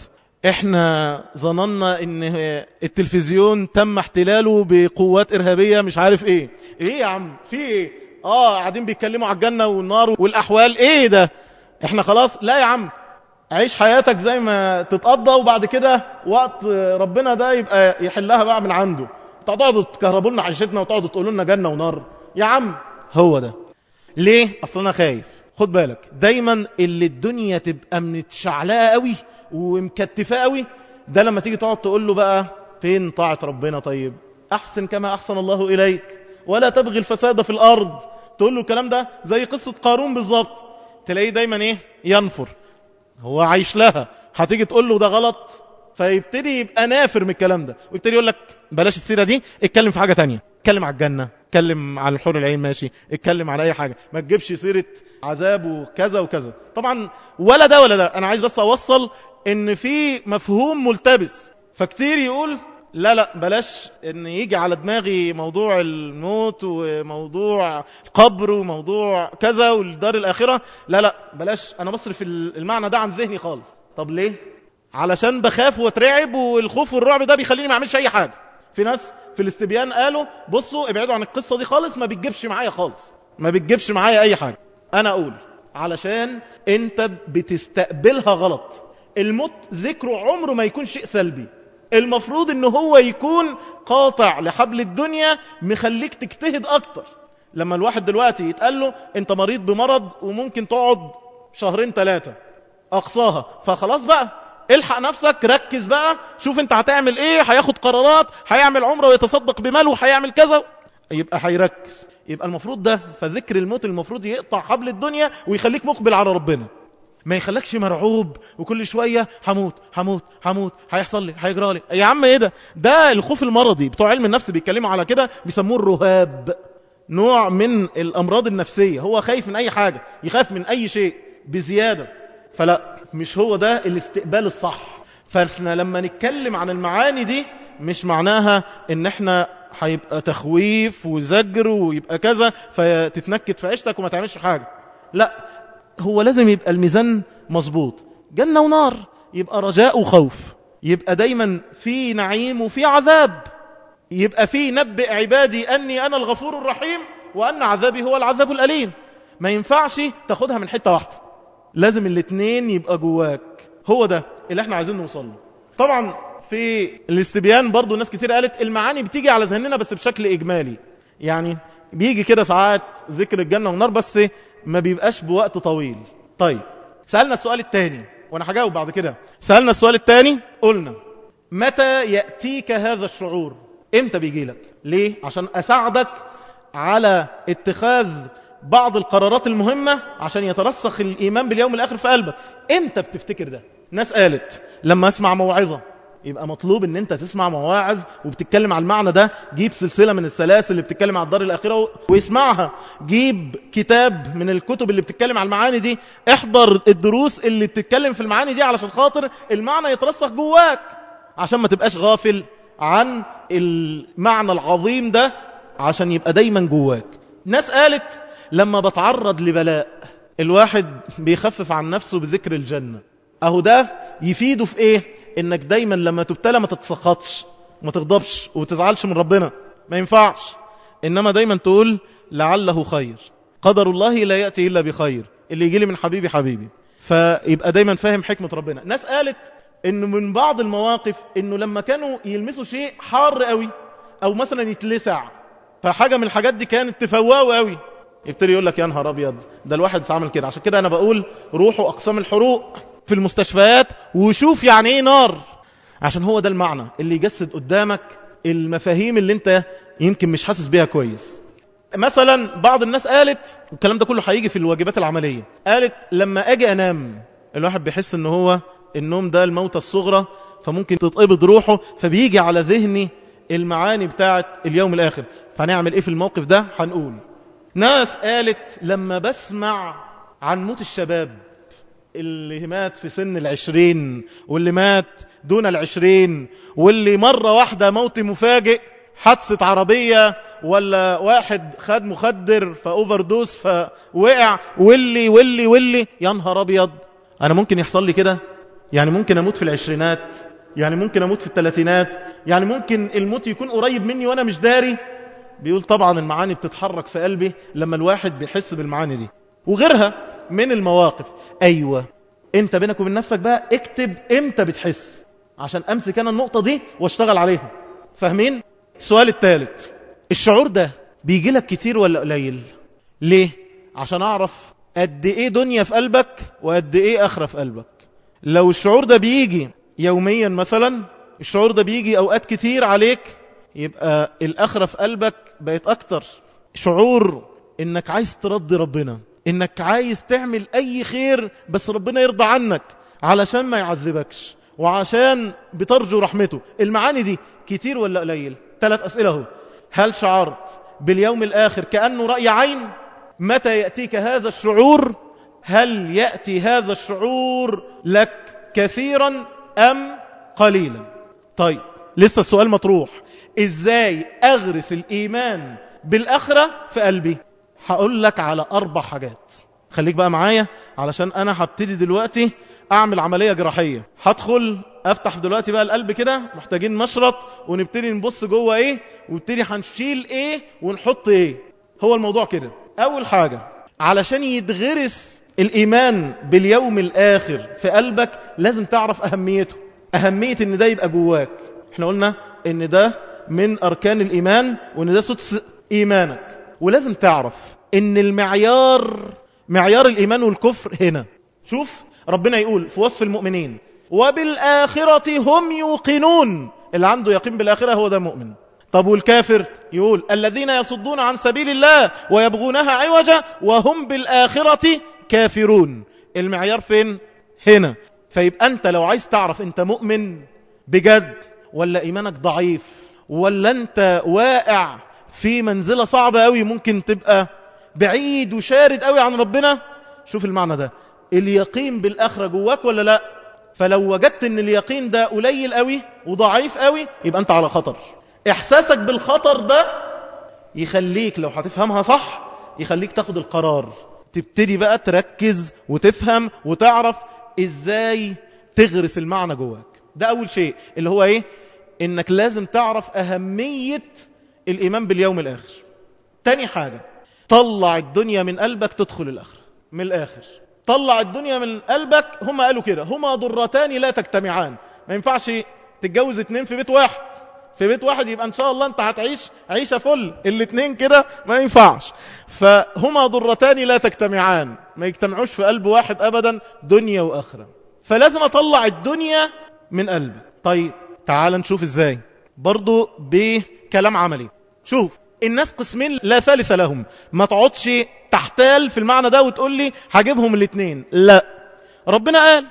احنا ظننا ان التلفزيون تم احتلاله بقوات ارهابية مش عارف ايه. ايه يا عم في ايه؟ اه قاعدين بيتكلموا على الجنة والنار والاحوال، ايه ده؟ احنا خلاص لا يا عم، عيش حياتك زي ما تتقضى وبعد كده وقت ربنا ده يبقى يحلها بقى من عنده. تقعدوا تكهربوا لنا عيشتنا وتقعدوا تقولوا لنا جنة ونار يا عم. هو ده ليه؟ اصلا انا خايف. خد بالك دايما اللي الدنيا تبقى متشعلقه قوي ومكتفاه قوي، ده لما تيجي تقعد تقول له بقى فين طاعة ربنا؟ طيب احسن كما احسن الله اليك ولا تبغي الفساد في الارض. تقول له الكلام ده زي قصة قارون بالظبط، تلاقيه دايما ايه؟ ينفر، هو عايش لها. هتيجي تقول له ده غلط فيبتدي يبقى نافر من الكلام ده ويبتدي يقول لك بلاش السيرة دي، اتكلم في حاجة تانية، اتكلم على الجنة، اتكلم على الحور العين ماشي، اتكلم على اي حاجة، ما تجيبش سيرة عذاب وكذا وكذا. طبعا ولا ده ولا ده، انا عايز بس اوصل ان في مفهوم ملتبس، فكتير يقول لا لا بلاش ان يجي على دماغي موضوع الموت وموضوع القبر وموضوع كذا والدار الاخرة، لا لا بلاش، انا بصرف المعنى ده عن ذهني خالص. طب ليه؟ علشان بخاف واترعب، والخوف والرعب ده بيخليني ما اعملش اي حاجة. في ناس في الاستبيان قالوا بصوا ابعدوا عن القصة دي خالص، ما بتجيبش معايا خالص، ما بتجيبش معايا اي حاجة. انا اقول علشان انت بتستقبلها غلط. الموت ذكره عمره ما يكون شيء سلبي، المفروض انه هو يكون قاطع لحبل الدنيا، مخليك تجتهد اكتر. لما الواحد دلوقتي يتقال له انت مريض بمرض وممكن تقعد شهرين ثلاثة اقصاها، فخلاص بقى الحق نفسك، ركز بقى، شوف انت هتعمل ايه، هياخد قرارات، هيعمل عمره ويتصدق بماله، هيعمل كذا، يبقى هيركز. يبقى المفروض ده، فذكر الموت المفروض يقطع حبل الدنيا ويخليك مقبل على ربنا، ما يخليكش مرعوب وكل شوية هموت هموت هموت، هيحصل لي، هيجرى لي. يا عم ايه ده؟ ده الخوف المرضي، بتوع علم النفس بيتكلموا على كده، بيسموه الرهاب، نوع من الامراض النفسية. هو خايف من اي حاجة، يخاف من اي شيء بزيادة، فلا، مش هو ده الاستقبال الصح. فاحنا لما نتكلم عن المعاني دي مش معناها ان احنا هيبقى تخويف وزجر ويبقى كذا فتتنكد في عيشتك وما تعملش حاجة، لا، هو لازم يبقى الميزان مظبوط، جنة ونار، يبقى رجاء وخوف، يبقى دايما في نعيم وفي عذاب، يبقى في نبئ عبادي أني أنا الغفور الرحيم وأن عذابي هو العذاب الأليم. ما ينفعش تاخدها من حتة واحدة، لازم الاتنين يبقى جواك. هو ده اللي احنا عايزين نوصل له. طبعا في الاستبيان برضو ناس كتير قالت المعاني بتيجي على ذهننا بس بشكل إجمالي، يعني بيجي كده ساعات ذكر الجنة والنار بس ما بيبقاش بوقت طويل. طيب سألنا السؤال الثاني وانا هجاوب بعد كده. سألنا السؤال الثاني قلنا متى يأتيك هذا الشعور؟ امتى بيجي لك؟ ليه؟ عشان أساعدك على اتخاذ بعض القرارات المهمة عشان يترسخ الإيمان باليوم الآخر في قلبك. امتى بتفتكر ده؟ ناس قالت لما أسمع موعظة يبقى مطلوب ان انت تسمع مواعظ وبتتكلم على المعنى ده. جيب سلسلة من السلاسل اللي بتتكلم على الدار الآخرة واسمعها. جيب كتاب من الكتب اللي بتتكلم على المعاني دي. احضر الدروس اللي بتتكلم في المعاني دي علشان خاطر المعنى يترسخ جواك، عشان ما تبقاش غافل عن المعنى العظيم ده، عشان يبقى دايما جواك. ناس قالت لما بتعرض لبلاء الواحد بيخفف عن نفسه بذكر الجنة. اهو ده يفيده في ايه؟ انك دايما لما تبتلى ما تتسخطش وما تغضبش وتزعلش من ربنا، ما ينفعش. انما دايما تقول لعله خير، قدر الله لا يأتي الا بخير، اللي يجي لي من حبيبي حبيبي. فيبقى دايما فاهم حكمة ربنا. ناس قالت انه من بعض المواقف انه لما كانوا يلمسوا شيء حار قوي او مثلا يتلسع، فحاجة من الحاجات دي كانت تفواه قوي، يبتدي يقول لك يا نهار ابيض ده الواحد عمل كده. عشان كده انا بقول روحوا اقسام الحروق في المستشفيات وشوف يعني ايه نار، عشان هو ده المعنى اللي يجسد قدامك المفاهيم اللي انت يمكن مش حاسس بيها كويس. مثلا بعض الناس قالت، والكلام ده كله هيجي في الواجبات العملية، قالت لما اجي انام الواحد بيحس ان هو النوم ده الموتى الصغرى، فممكن تتقبض روحه، فبيجي على ذهني المعاني بتاعت اليوم الآخر. فهنعمل ايه في الموقف ده؟ هنقول. ناس قالت لما بسمع عن موت الشباب اللي مات في سن العشرين واللي مات دون العشرين واللي مرة واحدة موت مفاجئ، حادثة عربية ولا واحد خد مخدر فأوفر دوس فوقع، واللي واللي واللي يا نهار أبيض، أنا ممكن يحصل لي كده؟ يعني ممكن أموت في العشرينات، يعني ممكن أموت في الثلاثينات، يعني ممكن الموت يكون قريب مني وأنا مش داري. بيقول طبعا المعاني بتتحرك في قلبي لما الواحد بيحس بالمعاني دي وغيرها من المواقف. أيوة، انت بينك وبين نفسك بقى اكتب امتى بتحس، عشان امسك انا النقطة دي واشتغل عليها. فاهمين؟ السؤال الثالث، الشعور ده بيجي لك كتير ولا قليل؟ ليه؟ عشان اعرف قد ايه دنيا في قلبك وقد ايه اخرة في قلبك. لو الشعور ده بيجي يوميا مثلا، الشعور ده بيجي اوقات كتير عليك، يبقى الاخرة في قلبك بقت اكتر. شعور انك عايز ترضي ربنا، انك عايز تعمل اي خير بس ربنا يرضى عنك علشان ما يعذبكش وعشان بترجو رحمته. المعاني دي كتير ولا قليل؟ ثلاث اسئله اهو. هل شعرت باليوم الاخر كأنه رأي عين؟ متى يأتيك هذا الشعور؟ هل يأتي هذا الشعور لك كثيرا ام قليلا؟ طيب لسه السؤال مطروح، ازاي اغرس الايمان بالاخرة في قلبي؟ هقول لك على أربع حاجات. خليك بقى معايا علشان أنا هبتدي دلوقتي أعمل عملية جراحية. هدخل أفتح دلوقتي بقى القلب كده، محتاجين مشرط ونبتدي نبص جوه إيه، ونبتدي هنشيل إيه ونحط إيه. هو الموضوع كده. أول حاجة علشان يتغرس الإيمان باليوم الآخر في قلبك لازم تعرف أهميته، أهمية إن ده يبقى جواك. احنا قلنا إن ده من أركان الإيمان وإن ده سدس إيمانك. ولازم تعرف ان المعيار معيار الايمان والكفر هنا. شوف ربنا يقول في وصف المؤمنين وبالآخرة هم يوقنون، اللي عنده يقين بالآخرة هو ده مؤمن. طب والكافر يقول الذين يصدون عن سبيل الله ويبغونها عوجا وهم بالآخرة كافرون. المعيار فين؟ هنا. فيبقى انت لو عايز تعرف انت مؤمن بجد ولا ايمانك ضعيف ولا انت واقع في منزلة صعبة قوي، ممكن تبقى بعيد وشارد قوي عن ربنا، شوف المعنى ده. اليقين بالآخرة جواك ولا لا؟ فلو وجدت ان اليقين ده قليل قوي وضعيف قوي يبقى انت على خطر. احساسك بالخطر ده يخليك لو هتفهمها صح يخليك تاخد القرار، تبتدي بقى تركز وتفهم وتعرف ازاي تغرس المعنى جواك. ده اول شيء اللي هو ايه؟ انك لازم تعرف اهمية الإيمان باليوم الآخر. تاني حاجة، طلع الدنيا من قلبك تدخل الآخر. من الآخر طلع الدنيا من قلبك. هم قالوا كده، هما ضرتان لا تجتمعان. ما ينفعش تتجوز اتنين في بيت واحد. في بيت واحد يبقى ان شاء الله انت هتعيش عيشة فل، الاتنين كده ما ينفعش. فهما ضرتان لا تجتمعان، ما يجتمعوش في قلب واحد أبدا، دنيا وآخرة. فلازم أطلع الدنيا من قلبي. طيب تعال نشوف ازاي، برضو بكلام عملي. شوف الناس قسمين لا ثالث لهم، ما تقعدش تحتال في المعنى ده وتقول لي هجيبهم الاثنين. لا، ربنا قال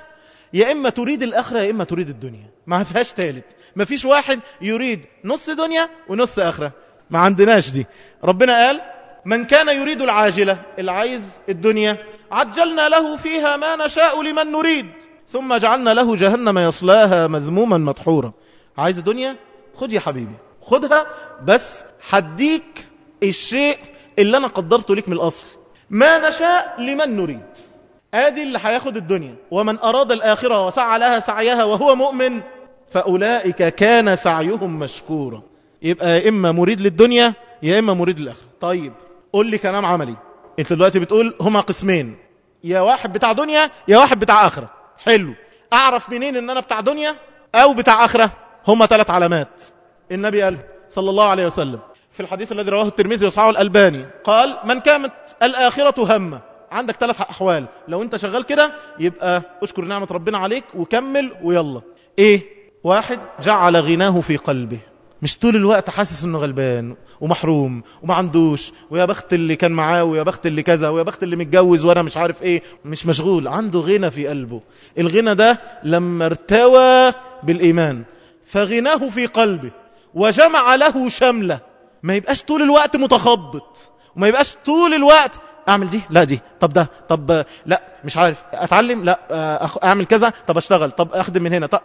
يا إما تريد الآخرة يا إما تريد الدنيا، ما فيهاش ثالث. ما فيش واحد يريد نص دنيا ونص آخرة، ما عندناش دي. ربنا قال من كان يريد العاجلة، اللي عايز الدنيا عجلنا له فيها ما نشاء لمن نريد ثم جعلنا له جهنم يصلاها مذموما مدحورا. عايز الدنيا؟ خد يا حبيبي، خدها، بس حديك الشيء اللي أنا قدرته لك من الأصل. ما نشاء لمن نريد، آدي اللي هياخد الدنيا. ومن أراد الآخرة وسعى لها سعيها وهو مؤمن فأولئك كان سعيهم مشكورا. يبقى يا إما مريد للدنيا يا إما مريد للآخرة. طيب قول لي كلام عملي. انت دلوقتي بتقول هما قسمين، يا واحد بتاع دنيا يا واحد بتاع آخرة. حلو، أعرف منين ان أنا بتاع دنيا أو بتاع آخرة؟ هما ثلاث علامات النبي قال صلى الله عليه وسلم في الحديث الذي رواه الترمذي وصححه الألباني، قال من كانت الآخرة همه. عندك ثلاث أحوال، لو انت شغال كده يبقى اشكر نعمة ربنا عليك وكمل ويلا. ايه؟ واحد جعل غناه في قلبه، مش طول الوقت حاسس انه غلبان ومحروم وما عندوش، ويا بخت اللي كان معاه ويا بخت اللي كذا ويا بخت اللي متجوز وانا مش عارف ايه. مش مشغول، عنده غنى في قلبه. الغنى ده لما ارتوى بالإيمان فغناه في قلبه وجمع له شمله. ما يبقاش طول الوقت متخبط، وما يبقاش طول الوقت اعمل دي لا دي، طب ده، طب لا مش عارف اتعلم، لا اعمل كذا، طب اشتغل، طب اخدم من هنا، طب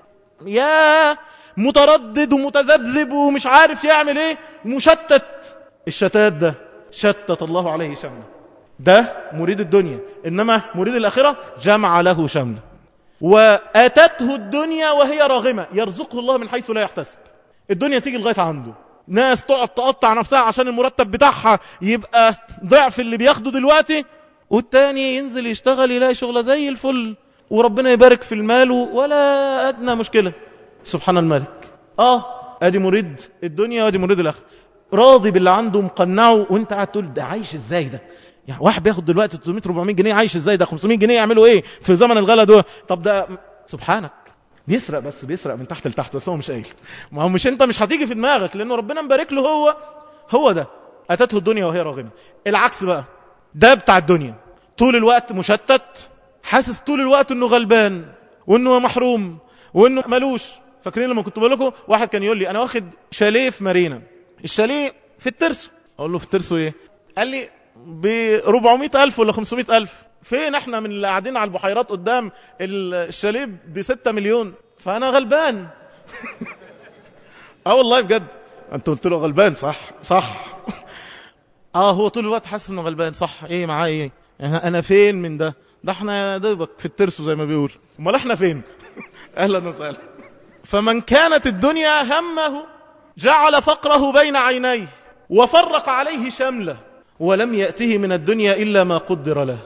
يا متردد ومتذبذب ومش عارف يعمل ايه، مشتت. الشتات ده شتت الله عليه شمله. ده مريد الدنيا. انما مريد الآخرة جمع له شمله واتته الدنيا وهي راغمة، يرزقه الله من حيث لا يحتسب. الدنيا تيجي لغاية عنده، ناس تقعد تقطع نفسها عشان المرتب بتاعها يبقى ضعف اللي بياخده دلوقتي، والتاني ينزل يشتغل يلاقي شغلة زي الفل وربنا يبارك في المال ولا أدنى مشكلة. سبحان الملك. آه أدي مريد الدنيا وأدي مريد الآخرة، راضي باللي عنده مقنعه، وانت قاعد تقول ده عايش ازاي ده؟ يعني واحد بياخد دلوقتي ثلاثمية أربعمية جنيه عايش ازاي ده؟ خمسمية جنيه يعملوا ايه في زمن الغلا ده؟ طب ده سبحانك بيسرق، بس بيسرق من تحت لتحت، بس هو مش قايل. ما هو مش انت مش هتيجي في دماغك، لانه ربنا مبارك له. هو هو ده اتته الدنيا وهي راغمه. العكس بقى، ده بتاع الدنيا طول الوقت مشتت، حاسس طول الوقت انه غلبان وانه محروم وانه ملوش. فاكرين لما كنت بقول لكم واحد كان يقول لي انا واخد شاليه في مارينا، الشاليه في الترسو. اقول له في الترسو ايه؟ قال لي ب أربعمية ألف ولا خمسمية ألف. فين احنا من اللي قاعدين على البحيرات قدام الشاليه بستة مليون؟ فانا غلبان. اه والله بجد. انت قلت له غلبان؟ صح صح. اه هو طول الوقت حاسس انه غلبان. صح. ايه معاه ايه؟ انا فين من ده؟ ده احنا دوبك في الترسو زي ما بيقول. امال احنا فين؟ اهلا وسهلا. فمن كانت الدنيا همه جعل فقره بين عينيه وفرق عليه شمله ولم يأته من الدنيا إلا ما قدر له.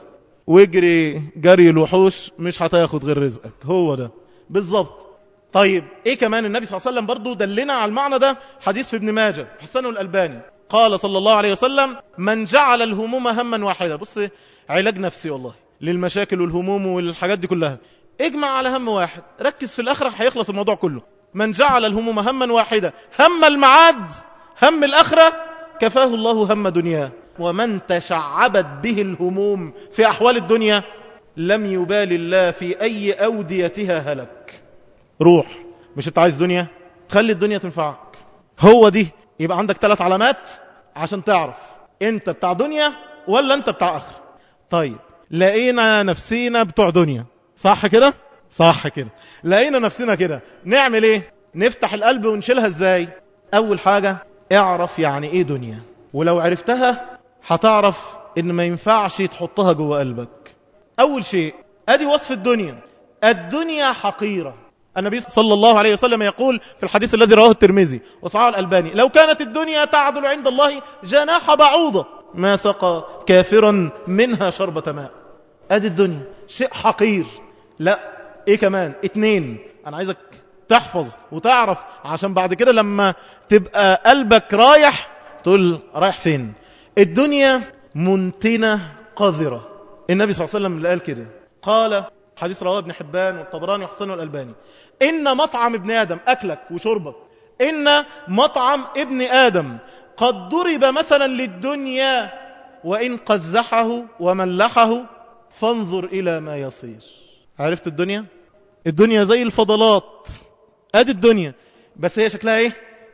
واجري جري الوحوش مش هتاخد غير رزقك. هو ده بالظبط. طيب ايه كمان؟ النبي صلى الله عليه وسلم برضو دلنا على المعنى ده. حديث في ابن ماجه حسنه الألباني، قال صلى الله عليه وسلم من جعل الهموم هما واحدا. بص علاج نفسي والله للمشاكل والهموم والحاجات دي كلها، اجمع على هم واحد، ركز في الآخرة هيخلص الموضوع كله. من جعل الهموم هما واحدا، هم المعاد هم الآخرة، كفاه الله هم دنياه. ومن تشعبت به الهموم في أحوال الدنيا لم يبال الله في أي أوديتها هلك. روح، مش انت عايز دنيا؟ خلي الدنيا تنفعك. هو دي. يبقى عندك ثلاث علامات عشان تعرف انت بتاع دنيا ولا انت بتاع آخرة. طيب لقينا نفسينا بتوع دنيا، صح كده؟ صح كده. لقينا نفسنا كده، نعمل ايه؟ نفتح القلب ونشيلها ازاي؟ اول حاجة اعرف يعني ايه دنيا، ولو عرفتها هتعرف ان ما ينفعش تحطها جوه قلبك. اول شيء ادي وصف الدنيا. الدنيا حقيرة. النبي صلى الله عليه وسلم يقول في الحديث الذي رواه الترمذي وصححه الألباني لو كانت الدنيا تعدل عند الله جناح بعوضة ما سقى كافرا منها شربة ماء. ادي الدنيا شيء حقير. لا ايه كمان؟ اتنين انا عايزك تحفظ وتعرف عشان بعد كده لما تبقى قلبك رايح تقول رايح فين. الدنيا منتنة قذرة. النبي صلى الله عليه وسلم اللي قال كده، قال حديث رواه ابن حبان والطبراني وحسنه الألباني إن مطعم ابن آدم، أكلك وشربك، إن مطعم ابن آدم قد ضرب مثلا للدنيا وإن قزحه وملحه فانظر إلى ما يصير. عرفت الدنيا؟ الدنيا زي الفضلات، ادي الدنيا، بس هي شكلها ايه؟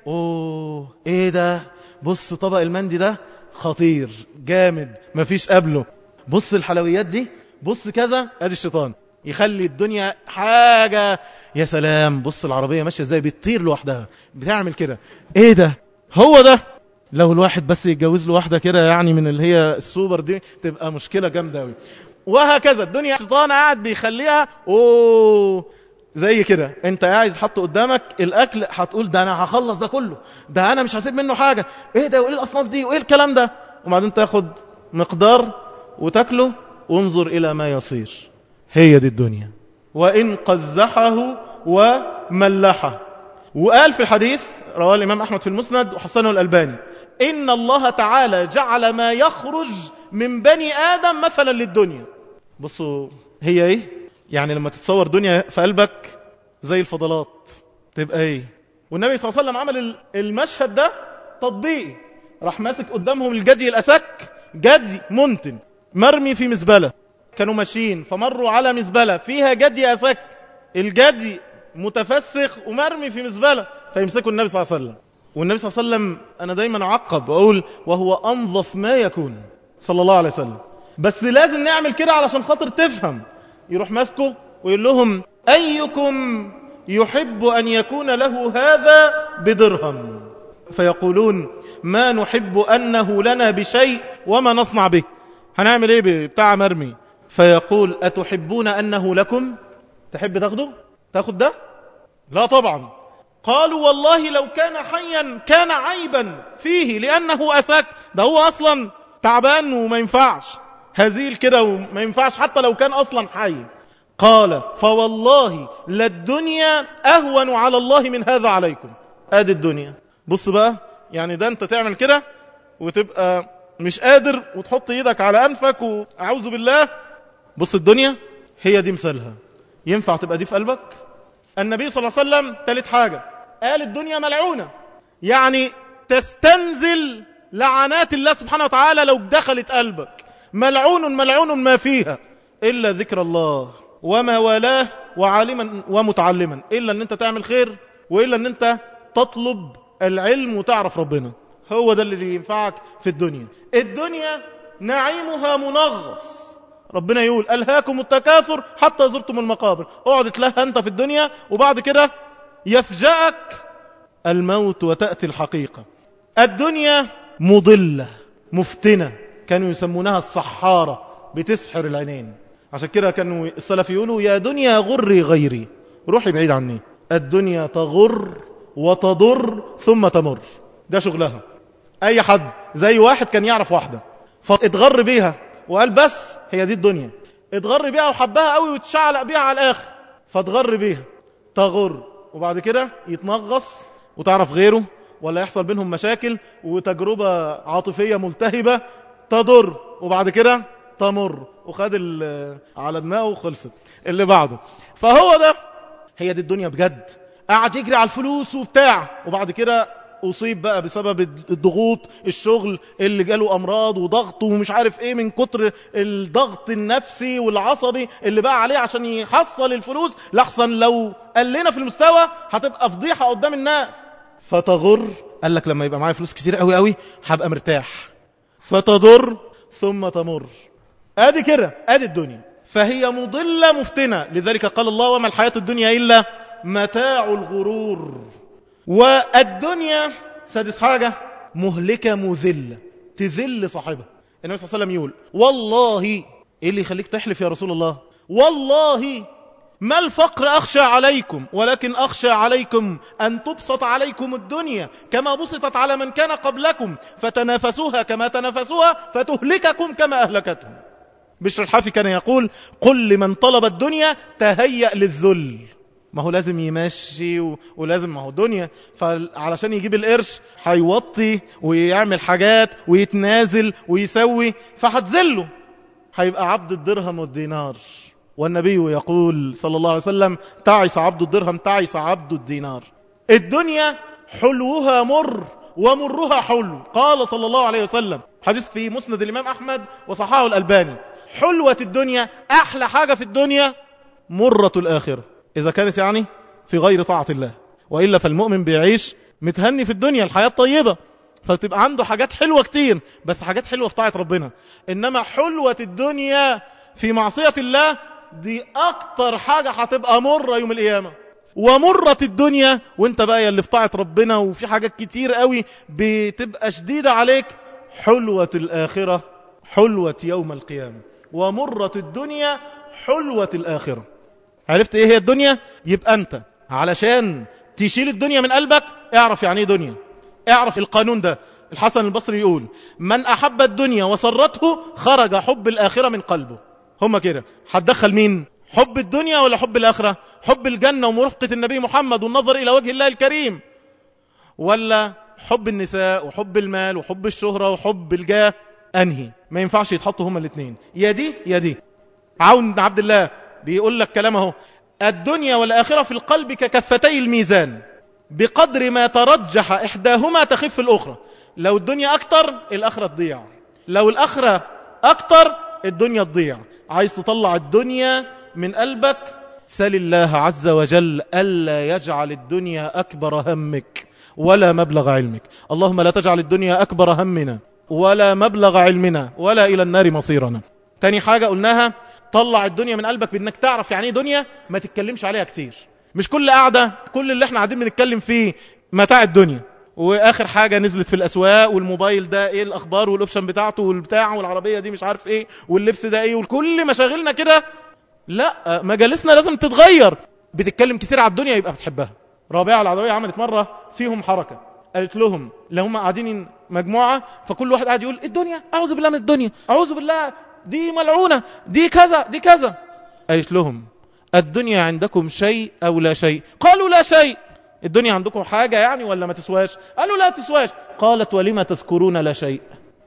اوه ايه ده؟ بص طبق المندي ده خطير جامد مفيش قبله، بص الحلويات دي، بص كذا. ادي الشيطان يخلي الدنيا حاجة يا سلام، بص العربية ماشية ازاي، بتطير لوحدها، بتعمل كده، ايه ده؟ هو ده. لو الواحد بس يتجوز له واحدة كده يعني من اللي هي السوبر دي تبقى مشكلة جامدة قوي. وهكذا الدنيا الشيطان قاعد بيخليها اوه زي كده، انت قاعد تحط قدامك الاكل هتقول ده انا هخلص ده كله، ده انا مش هسيب منه حاجة، ايه ده وايه الاصناف دي وايه الكلام ده، وبعدين تاخد مقدار وتاكله وانظر الى ما يصير. هي دي الدنيا. وان قزحه وملحه. وقال في الحديث رواه الامام احمد في المسند وحسنه الالباني: ان الله تعالى جعل ما يخرج من بني ادم مثلا للدنيا. بصوا هي ايه يعني، لما تتصور دنيا في قلبك زي الفضلات تبقى ايه. والنبي صلى الله عليه وسلم عمل المشهد ده تطبيقي، راح ماسك قدامهم الجدي الاسك، جدي منتن مرمي في مزبلة، كانوا ماشيين فمروا على مزبلة فيها جدي اسك، الجدي متفسخ ومرمي في مزبلة، فيمسكوا النبي صلى الله عليه وسلم. والنبي صلى الله عليه وسلم انا دايما اعقب واقول وهو انظف ما يكون صلى الله عليه وسلم، بس لازم نعمل كده علشان خاطر تفهم. يروح ماسكه ويقول لهم: ايكم يحب ان يكون له هذا بدرهم؟ فيقولون: ما نحب انه لنا بشيء وما نصنع به. هنعمل ايه بتاع مرمي؟ فيقول: اتحبون انه لكم؟ تحب تاخده؟ تاخد ده؟ لا طبعا. قالوا: والله لو كان حيا كان عيبا فيه لانه اساك، ده هو اصلا تعبان وما ينفعش، هزيل كده وما ينفعش حتى لو كان اصلا حي. قال: فوالله للدنيا اهون على الله من هذا عليكم. ادي الدنيا. بص بقى يعني ده انت تعمل كده وتبقى مش قادر وتحط ايدك على انفك واعوذ بالله. بص الدنيا هي دي مثالها. ينفع تبقى دي في قلبك؟ النبي صلى الله عليه وسلم ثالث حاجة قال: الدنيا ملعونة، يعني تستنزل لعنات الله سبحانه وتعالى لو دخلت قلبك. ملعون ملعون ما فيها إلا ذكر الله وما والاه وعالما ومتعلما، إلا أن أنت تعمل خير وإلا أن أنت تطلب العلم وتعرف ربنا. هو ده اللي ينفعك في الدنيا. الدنيا نعيمها منغص. ربنا يقول: ألهاكم التكاثر حتى زرتم المقابر. اقعد تلهى أنت في الدنيا وبعد كده يفجأك الموت وتأتي الحقيقة. الدنيا مضلة مفتنة، كانوا يسمونها السحارة، بتسحر العينين. عشان كده كانوا السلف يقولوا: يا دنيا غري غيري، روحي بعيد عني. الدنيا تغر وتضر ثم تمر، ده شغلها. أي حد زي واحد كان يعرف واحدة فاتغر بيها وقال بس هي دي الدنيا، اتغر بيها وحبها قوي وتشعلق بيها على الآخر، فاتغر بيها تغر، وبعد كده يتنغص وتعرف غيره ولا يحصل بينهم مشاكل وتجربة عاطفية ملتهبة تضر، وبعد كده تمر وخد على دماغه وخلصت اللي بعده. فهو ده، هي دي الدنيا بجد. قاعد يجري على الفلوس وبتاع، وبعد كده أصيب بقى بسبب الضغوط، الشغل اللي جاله أمراض وضغط ومش عارف ايه من كتر الضغط النفسي والعصبي اللي بقى عليه عشان يحصل الفلوس، لحسن لو قال لنا في المستوى هتبقى فضيحة قدام الناس. فتغر، قال لك لما يبقى معايا فلوس كتير قوي قوي هبقى مرتاح، فتضر ثم تمر. ادي كده، ادي الدنيا. فهي مضلة مفتنة، لذلك قال الله: وما الحياة الدنيا إلا متاع الغرور. والدنيا سادس حاجة مهلكة مذلة، تذل صاحبها. النبي صلى الله عليه وسلم يقول: والله، ايه اللي يخليك تحلف يا رسول الله؟ والله ما الفقر أخشى عليكم، ولكن أخشى عليكم أن تبسط عليكم الدنيا كما بسطت على من كان قبلكم فتنافسوها كما تنافسوها فتهلككم كما أهلكتهم. بشر الحافي كان يقول: قل لمن طلب الدنيا تهيأ للذل. ما هو لازم يمشي و... ولازم، ما هو دنيا، فعلشان يجيب القرش هيوطي ويعمل حاجات ويتنازل ويسوي، فهتذله، هيبقى عبد الدرهم والدينار. والنبي يقول صلى الله عليه وسلم: تعس عبد الدرهم تعس عبد الدينار. الدنيا حلوها مر ومرها حلو. قال صلى الله عليه وسلم، حديث في مسند الإمام أحمد وصححه الألباني: حلوة الدنيا، أحلى حاجة في الدنيا مرة الآخرة. إذا كانت يعني في غير طاعة الله، وإلا فالمؤمن بيعيش متهني في الدنيا، الحياة طيبة، فتبقى عنده حاجات حلوة كتير، بس حاجات حلوة في طاعة ربنا. إنما حلوة الدنيا في معصية الله دي أكتر حاجة هتبقى مرة يوم القيامة. ومرة الدنيا وانت بقى اللي في طاعة ربنا وفي حاجات كتير قوي بتبقى شديدة عليك، حلوة الآخرة حلوة يوم القيامة. ومرة الدنيا حلوة الآخرة. عرفت ايه هي الدنيا؟ يبقى انت علشان تشيل الدنيا من قلبك اعرف يعني ايه دنيا، اعرف القانون ده. الحسن البصري يقول: من أحب الدنيا وسرته خرج حب الآخرة من قلبه. هما كده هتدخل مين؟ حب الدنيا ولا حب الآخرة؟ حب الجنة ومرافقة النبي محمد والنظر إلى وجه الله الكريم، ولا حب النساء وحب المال وحب الشهرة وحب الجاه؟ أنهي؟ ما ينفعش يتحطوا هما الاثنين، يا دي يا دي. عون بن عبد الله بيقول لك كلامه: الدنيا والآخرة في القلب ككفتي الميزان، بقدر ما ترجح إحداهما تخف الأخرى. لو الدنيا أكتر الآخرة تضيع، لو الآخرة أكتر الدنيا تضيع. عايز تطلع الدنيا من قلبك، سل الله عز وجل ألا يجعل الدنيا أكبر همك ولا مبلغ علمك. اللهم لا تجعل الدنيا أكبر همنا ولا مبلغ علمنا ولا إلى النار مصيرنا. تاني حاجة قلناها: طلع الدنيا من قلبك بأنك تعرف يعني دنيا، ما تتكلمش عليها كتير. مش كل قاعدة كل اللي احنا قاعدين بنتكلم فيه متاع الدنيا، واخر حاجة نزلت في الاسواق، والموبايل ده ايه الاخبار والاوبشن بتاعته والبتاع، والعربية دي مش عارف ايه، واللبس ده ايه، وكل مشاغلنا كده. لا، مجالسنا لازم تتغير. بتتكلم كتير على الدنيا يبقى بتحبها. رابعة العدوية عملت مرة فيهم حركة، قالت لهم لو هم قاعدين مجموعة فكل واحد قاعد يقول: الدنيا، اعوذ بالله من الدنيا، اعوذ بالله، دي ملعونة، دي كذا دي كذا. قالت لهم: الدنيا عندكم شيء او لا شيء؟ قالوا: لا شيء. الدنيا عندكم حاجة يعني ولا ما تسواش؟ قالوا: لا تسواش. قالت: ولما تذكرون لا شيء؟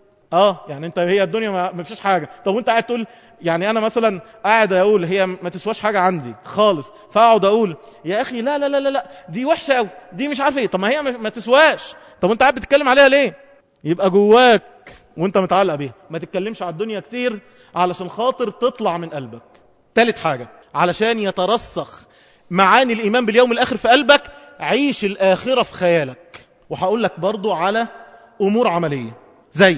اه يعني انت هي الدنيا ما فيش حاجة. طب وانت قاعد تقول يعني انا مثلا قاعد اقول هي ما تسواش حاجة عندي خالص، فاقعد اقول يا اخي لا لا لا لا, لا دي وحشة قوي، دي مش عارف ايه. طب ما هي ما تسواش، طب وانت قاعد بتتكلم عليها ليه؟ يبقى جواك وانت متعلق بيها. ما تتكلمش على الدنيا كتير علشان خاطر تطلع من قلبك. ثالث حاجة علشان يترسخ معاني الإيمان باليوم الآخر في قلبك: عيش الآخرة في خيالك. وهقول لك برضو على أمور عملية، زي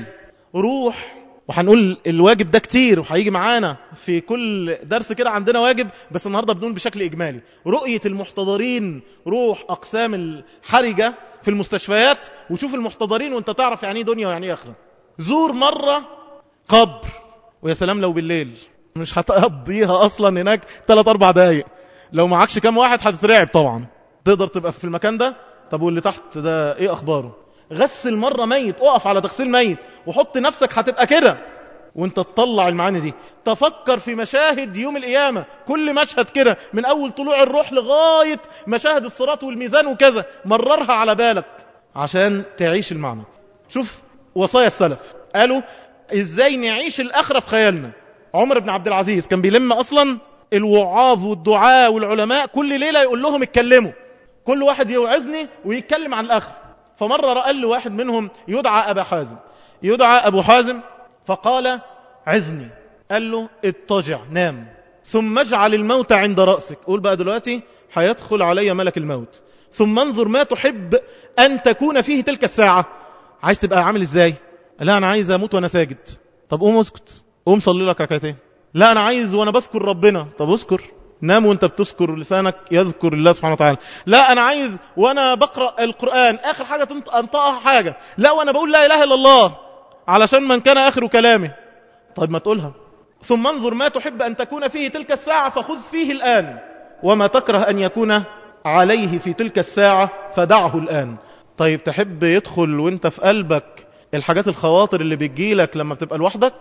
روح، وهنقول الواجب ده كتير وهيجي معانا في كل درس كده عندنا واجب، بس النهاردة بنقول بشكل إجمالي: رؤية المحتضرين. روح أقسام الحرجة في المستشفيات وشوف المحتضرين وانت تعرف يعني دنيا ويعني آخرة. زور مرة قبر، ويا سلام لو بالليل، مش هتقضيها أصلا هناك ثلاث أربع دقايق. لو معكش كام واحد هتترعب طبعا. تقدر تبقى في المكان ده؟ طب واللي تحت ده ايه اخباره؟ غسل مرة ميت، اقف على تغسيل ميت وحط نفسك هتبقى كده وانت تطلع المعاني دي. تفكر في مشاهد يوم القيامة، كل مشهد كده من اول طلوع الروح لغاية مشاهد الصراط والميزان وكذا، مررها على بالك عشان تعيش المعنى. شوف وصايا السلف قالوا ازاي نعيش الاخرة في خيالنا. عمر بن عبد العزيز كان بيلم اصلا الوعاظ والدعاء والعلماء كل ليلة يقول لهم اتكلموا، كل واحد يوعظني ويتكلم عن الآخر. فمرة رأى له واحد منهم يدعى أبا حازم، يدعى أبو حازم، فقال: عزني. قال له: اضطجع، نام، ثم اجعل الموت عند رأسك. قول بقى دلوقتي هيدخل علي ملك الموت، ثم انظر ما تحب أن تكون فيه تلك الساعة. عايز تبقى عامل ازاي؟ لا أنا عايز أموت وأنا ساجد. طب قوم اسكت، قوم صلي لك ركعتين. لا أنا عايز وأنا بذكر ربنا. طب اذكر، نام وانت بتذكر، لسانك يذكر الله سبحانه وتعالى. لا أنا عايز وأنا بقرأ القرآن آخر حاجة أنطقها حاجة. لا وأنا بقول لا إله إلا الله علشان من كان آخر كلامه. طيب ما تقولها. ثم انظر ما تحب أن تكون فيه تلك الساعة فخذ فيه الآن، وما تكره أن يكون عليه في تلك الساعة فدعه الآن. طيب تحب يدخل وانت في قلبك الحاجات الخواطر اللي بتجيلك لما بتبقى لوحدك؟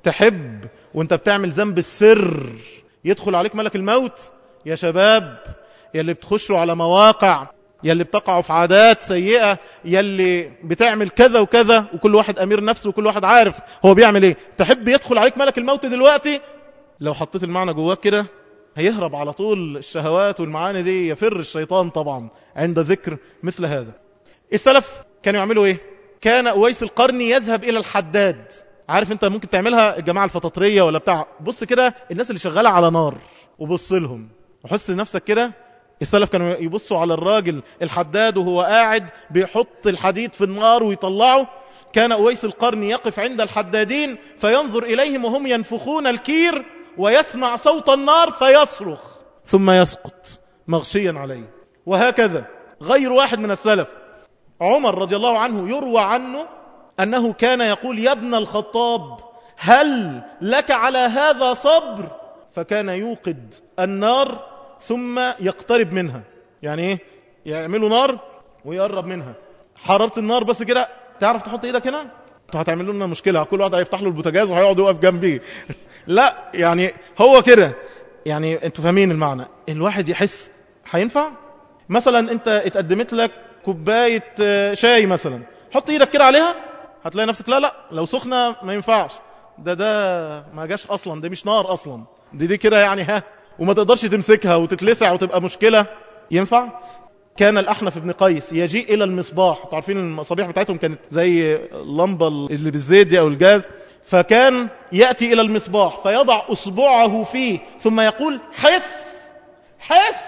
تحب وانت بتعمل ذنب السر يدخل عليك ملك الموت؟ يا شباب يلي بتخشوا على مواقع، يلي بتقعوا في عادات سيئة، يلي بتعمل كذا وكذا، وكل واحد أمير نفسه وكل واحد عارف هو بيعمل ايه، تحب يدخل عليك ملك الموت دلوقتي؟ لو حطيت المعنى جواك كده هيهرب على طول الشهوات والمعاني دي، يفر الشيطان طبعا عند ذكر مثل هذا. السلف كانوا يعملوا ايه؟ كان أويس القرني يذهب إلى الحداد. عارف انت ممكن تعملها الجماعة الفطاطرية ولا بتاع، بص كده الناس اللي شغالة على نار وبص لهم وحس نفسك كده. السلف كانوا يبصوا على الراجل الحداد وهو قاعد بيحط الحديد في النار ويطلعه. كان أويس القرني يقف عند الحدادين فينظر إليهم وهم ينفخون الكير ويسمع صوت النار فيصرخ ثم يسقط مغشيا عليه. وهكذا غير واحد من السلف. عمر رضي الله عنه يروى عنه أنه كان يقول يا ابن الخطاب هل لك على هذا صبر؟ فكان يوقد النار ثم يقترب منها. يعني ايه؟ يعملوا نار ويقرب منها. حرارة النار بس كده تعرف تحط ايدك هنا؟ انتوا هتعملوا لنا مشكلة، كل واحد هيفتح له البوتاجاز وهيقعد يقف جنبيه. لا يعني هو كده. يعني انتوا فاهمين المعنى. الواحد يحس هينفع. مثلا انت اتقدمت لك كوباية شاي مثلا، حط ايدك كده عليها هتلاقي نفسك لا لا لو سخنة ما ينفعش، ده ده ما جاش اصلا، ده مش نار اصلا، دي دي كده يعني ها، وما تقدرش تمسكها وتتلسع وتبقى مشكلة. ينفع؟ كان الأحنف بن قيس يجيء إلى المصباح. تعرفين المصابيح بتاعتهم كانت زي اللمبة اللي بالزيت دي أو الجاز. فكان يأتي إلى المصباح فيضع أصبعه فيه ثم يقول حس حس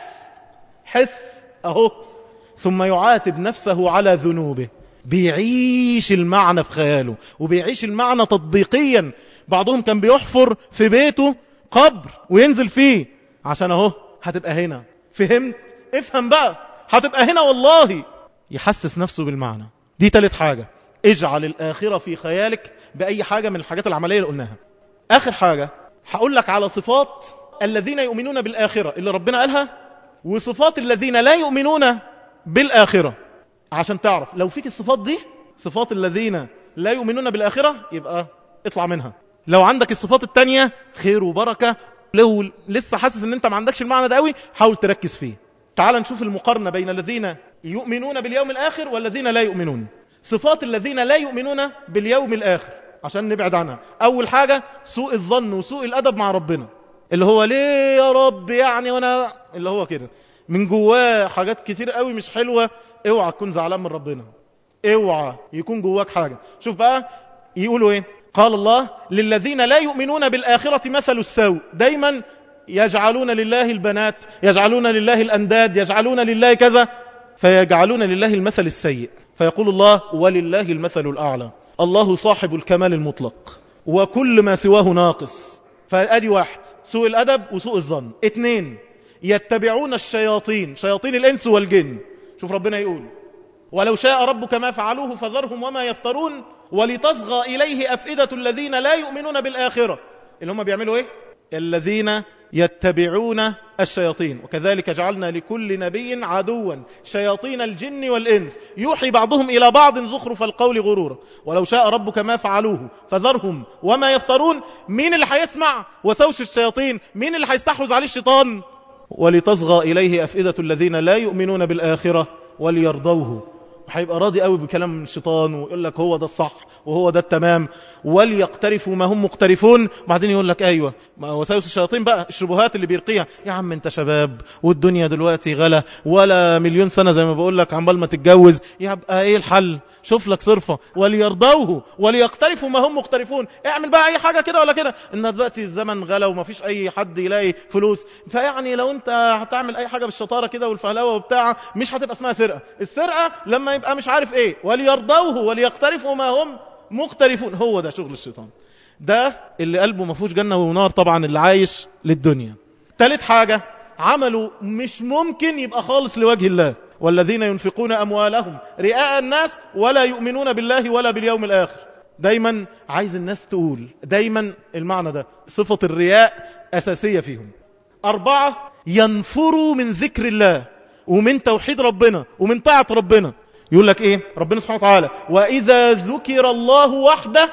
حس أهو، ثم يعاتب نفسه على ذنوبه. بيعيش المعنى في خياله وبيعيش المعنى تطبيقيا. بعضهم كان بيحفر في بيته قبر وينزل فيه عشان اهو هتبقى هنا. فهمت؟ افهم بقى، هتبقى هنا والله. يحسس نفسه بالمعنى. دي ثالث حاجة، اجعل الآخرة في خيالك بأي حاجة من الحاجات العملية اللي قلناها. آخر حاجة هقول لك على صفات الذين يؤمنون بالآخرة اللي ربنا قالها، وصفات الذين لا يؤمنون بالآخرة، عشان تعرف لو فيك الصفات دي، صفات الذين لا يؤمنون بالآخرة، يبقى اطلع منها. لو عندك الصفات التانية خير وبركة. لو لسه حاسس ان انت ما عندكش المعنى ده قوي، حاول تركز فيه. تعال نشوف المقارنة بين الذين يؤمنون باليوم الآخر والذين لا يؤمنون. صفات الذين لا يؤمنون باليوم الآخر عشان نبعد عنها. أول حاجة سوء الظن وسوء الأدب مع ربنا، اللي هو ليه يا رب يعني، وانا اللي هو كده من جواه حاجات كتير قوي مش حلوة. اوعى تكون زعلان من ربنا، اوعى يكون جواك حاجة. شوف بقى يقولوا ايه. قال الله للذين لا يؤمنون بالآخرة مثل السوء. دايما يجعلون لله البنات، يجعلون لله الأنداد، يجعلون لله كذا، فيجعلون لله المثل السيء. فيقول الله ولله المثل الأعلى. الله صاحب الكمال المطلق وكل ما سواه ناقص. فأدي واحد سوء الأدب وسوء الظن. اثنين يتبعون الشياطين، شياطين الإنس والجن. شوف ربنا يقول ولو شاء ربك ما فعلوه فذرهم وما يفترون ولتصغى إليه أفئدة الذين لا يؤمنون بالآخرة. اللي هم بيعملوا إيه؟ الذين يتبعون الشياطين. وكذلك جعلنا لكل نبي عدوا شياطين الجن والإنس يوحي بعضهم إلى بعض زخرف القول غرورا ولو شاء ربك ما فعلوه فذرهم وما يفترون. مين اللي هيسمع وسوش الشياطين؟ مين اللي هيستحوذ عليه الشيطان؟ ولتصغى إليه أفئدة الذين لا يؤمنون بالآخرة وليرضوه. وهيبقى راضي قوي بكلام الشيطان ويقول لك هو ده الصح وهو ده التمام. وليقترفوا ما هم مقترفون. بعدين يقول لك ايوه ما وساوس الشياطين بقى، الشبهات اللي بيرقيها. يا عم انت شباب والدنيا دلوقتي غلا، ولا مليون سنة زي ما بقول لك عمال ما تتجوز، يبقى ايه الحل؟ شوف لك صرفة. وليرضوه وليقترفوا ما هم مقترفون. اعمل بقى اي حاجة كده ولا كده. ان دلوقتي الزمن غلا وما فيش اي حد يلاقي فلوس، فيعني لو انت هتعمل اي حاجة بالشطارة كده والفهلوة وبتاع مش هتبقى اسمها سرقة. السرقة لما يبقى مش عارف ايه. وليرضوه وليقترفوا ما هم مقترفون. هو ده شغل الشيطان، ده اللي قلبه ما فيهوش جنة ونار طبعا، اللي عايش للدنيا. ثالث حاجة عمله مش ممكن يبقى خالص لوجه الله. والذين ينفقون أموالهم رئاء الناس ولا يؤمنون بالله ولا باليوم الآخر. دايما عايز الناس تقول دايما المعنى ده. صفة الرياء أساسية فيهم. أربعة ينفروا من ذكر الله ومن توحيد ربنا ومن طاعة ربنا. يقول لك ايه ربنا سبحانه وتعالى واذا ذكر الله وحده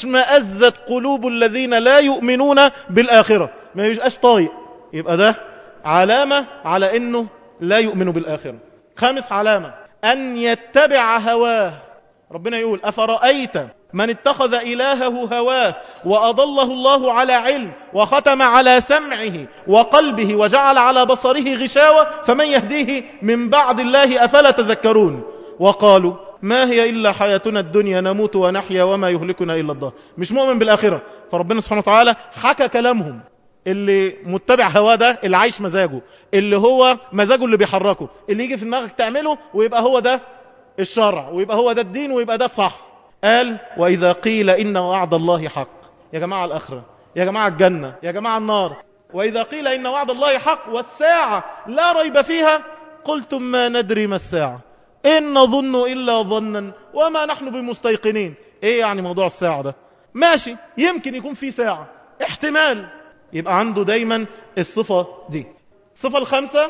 اشمئزت قلوب الذين لا يؤمنون بالاخره. ما يبقاش طايق، يبقى ده علامه على انه لا يؤمن بالاخره. خامس علامه ان يتبع هواه. ربنا يقول افرايت من اتخذ الهه هواه واضله الله على علم وختم على سمعه وقلبه وجعل على بصره غشاوه فمن يهديه من بعد الله افلا تذكرون. وقالوا ما هي إلا حياتنا الدنيا نموت ونحيا وما يهلكنا إلا الدهر. مش مؤمن بالآخرة. فربنا سبحانه وتعالى حكى كلامهم اللي متبع هواه ده اللي عايش مزاجه، اللي هو مزاجه اللي بيحركه، اللي يجي في دماغك تعمله ويبقى هو ده الشرع ويبقى هو ده الدين ويبقى ده صح. قال وإذا قيل إن وعد الله حق، يا جماعة الآخرة، يا جماعة الجنة، يا جماعة النار، وإذا قيل إن وعد الله حق والساعة لا ريب فيها قلتم ما ندري ما الساعة إن نظن إلا ظنا وما نحن بمستيقنين. إيه يعني موضوع الساعة ده؟ ماشي، يمكن يكون في ساعة، احتمال. يبقى عنده دايما الصفة دي. الصفة الخامسة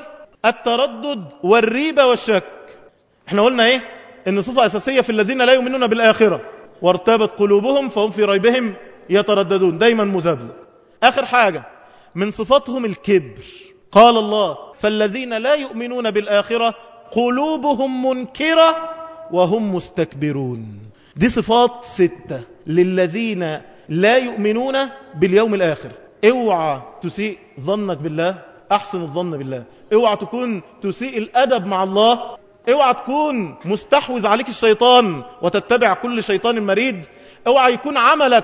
التردد والريبة والشك. احنا قلنا ايه؟ ان صفة اساسية في الذين لا يؤمنون بالآخرة وارتابت قلوبهم فهم في ريبهم يترددون، دايما مذبذب. اخر حاجة من صفاتهم الكبر. قال الله فالذين لا يؤمنون بالآخرة قلوبهم منكرة وهم مستكبرون. دي صفات ستة للذين لا يؤمنون باليوم الآخر. اوعى تسيء ظنك بالله، احسن الظن بالله. اوعى تكون تسيء الادب مع الله. اوعى تكون مستحوذ عليك الشيطان وتتبع كل شيطان مريد. اوعى يكون عملك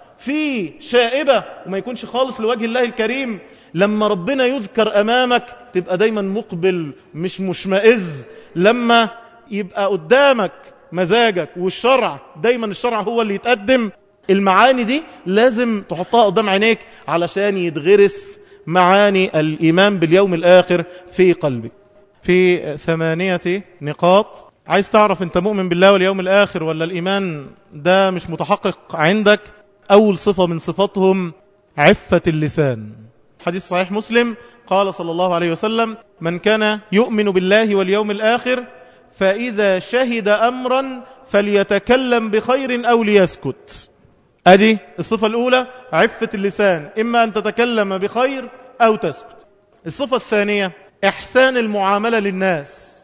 فيه شائبة وما يكونش خالص لوجه الله الكريم. لما ربنا يذكر امامك تبقى دايما مقبل مش مشمئز. لما يبقى قدامك مزاجك والشرع دايما الشرع هو اللي يتقدم. المعاني دي لازم تحطها قدام عينيك علشان يتغرس معاني الإيمان باليوم الآخر في قلبك. في ثمانية نقاط. عايز تعرف انت مؤمن بالله واليوم الآخر ولا الإيمان ده مش متحقق عندك؟ أول صفة من صفاتهم عفة اللسان. حديث صحيح مسلم قال صلى الله عليه وسلم من كان يؤمن بالله واليوم الآخر فإذا شهد أمرا فليتكلم بخير أو ليسكت. أدي الصفة الأولى عفة اللسان، إما أن تتكلم بخير أو تسكت. الصفة الثانية إحسان المعاملة للناس،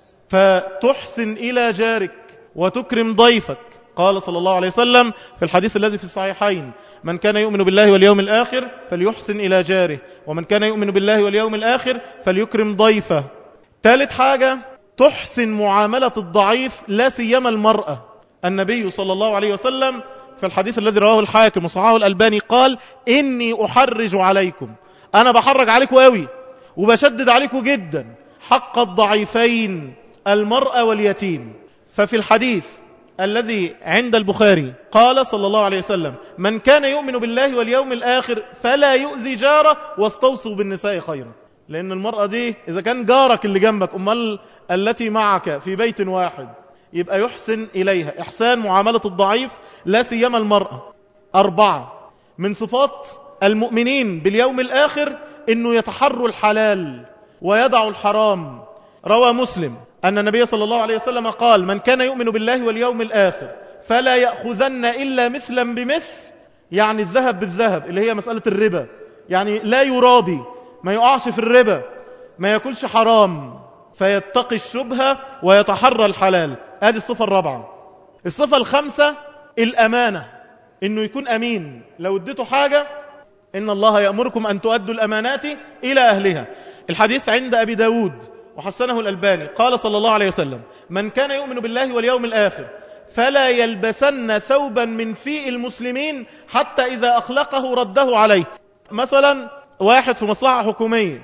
فتحسن إلى جارك وتكرم ضيفك. قال صلى الله عليه وسلم في الحديث الذي في الصحيحين من كان يؤمن بالله واليوم الآخر فليحسن إلى جاره ومن كان يؤمن بالله واليوم الآخر فليكرم ضيفه. ثالث حاجة تحسن معاملة الضعيف لا سيما المرأة. النبي صلى الله عليه وسلم في الحديث الذي رواه الحاكم وصححه الألباني قال إني أحرج عليكم، أنا بحرج عليكم قوي وبشدد عليكم جدا حق الضعيفين المرأة واليتيم. ففي الحديث الذي عند البخاري قال صلى الله عليه وسلم من كان يؤمن بالله واليوم الآخر فلا يؤذي جاره واستوصوا بالنساء خيرا. لأن المرأة دي إذا كان جارك اللي جنبك أمال التي معك في بيت واحد يبقى يحسن إليها. إحسان معاملة الضعيف لا سيما المرأة. أربعة من صفات المؤمنين باليوم الآخر إنه يتحروا الحلال ويدعوا الحرام. روى مسلم أن النبي صلى الله عليه وسلم قال من كان يؤمن بالله واليوم الآخر فلا يأخذن إلا مثلا بمثل، يعني الذهب بالذهب اللي هي مسألة الربا، يعني لا يرابي، ما يقعش في الربا، ما يأكلش حرام، فيتقي الشبهة ويتحرى الحلال. هذه الصفة الرابعة. الصفة الخامسة الأمانة، إنه يكون أمين. لو اديته حاجة إن الله يأمركم أن تؤدوا الأمانات إلى أهلها. الحديث عند أبي داود وحسنه الألباني قال صلى الله عليه وسلم من كان يؤمن بالله واليوم الآخر فلا يلبسن ثوبا من فيء المسلمين حتى إذا أخلقه رده عليه. مثلا واحد في مصلحة حكومية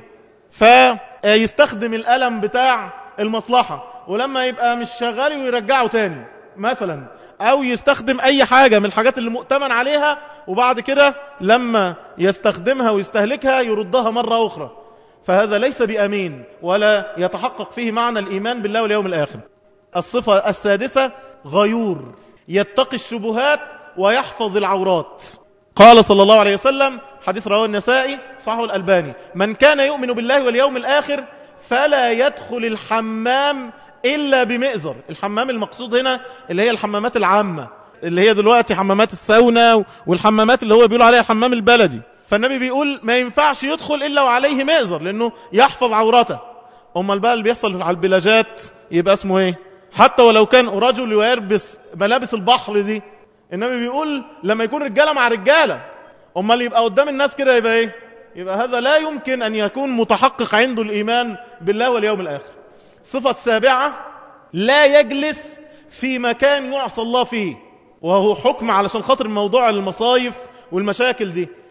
فيستخدم الألم بتاع المصلحة ولما يبقى مش شغال ويرجعه تاني مثلا، أو يستخدم أي حاجة من الحاجات اللي مؤتمن عليها وبعد كده لما يستخدمها ويستهلكها يردها مرة أخرى. فهذا ليس بأمين ولا يتحقق فيه معنى الإيمان بالله واليوم الآخر. الصفة السادسة غيور، يتقي الشبهات ويحفظ العورات. قال صلى الله عليه وسلم حديث رواه النسائي صححه الألباني من كان يؤمن بالله واليوم الآخر فلا يدخل الحمام إلا بمئزر. الحمام المقصود هنا اللي هي الحمامات العامة اللي هي دلوقتي حمامات الساونا والحمامات اللي هو بيقولوا عليها حمام البلدي. فالنبي بيقول ما ينفعش يدخل إلا وعليه مئزر لأنه يحفظ عورته. أما البقى اللي بيحصل على البلاجات يبقى اسمه إيه؟ حتى ولو كان رجل ويلبس ملابس البحر دي، النبي بيقول لما يكون رجالة مع رجالة، أما اللي يبقى قدام الناس كده يبقى إيه؟ يبقى هذا لا يمكن أن يكون متحقق عنده الإيمان بالله واليوم الآخر. صفة السابعة لا يجلس في مكان يعصى الله فيه، وهو حكم علشان خاطر موضوع المصايف والمشاكل دي.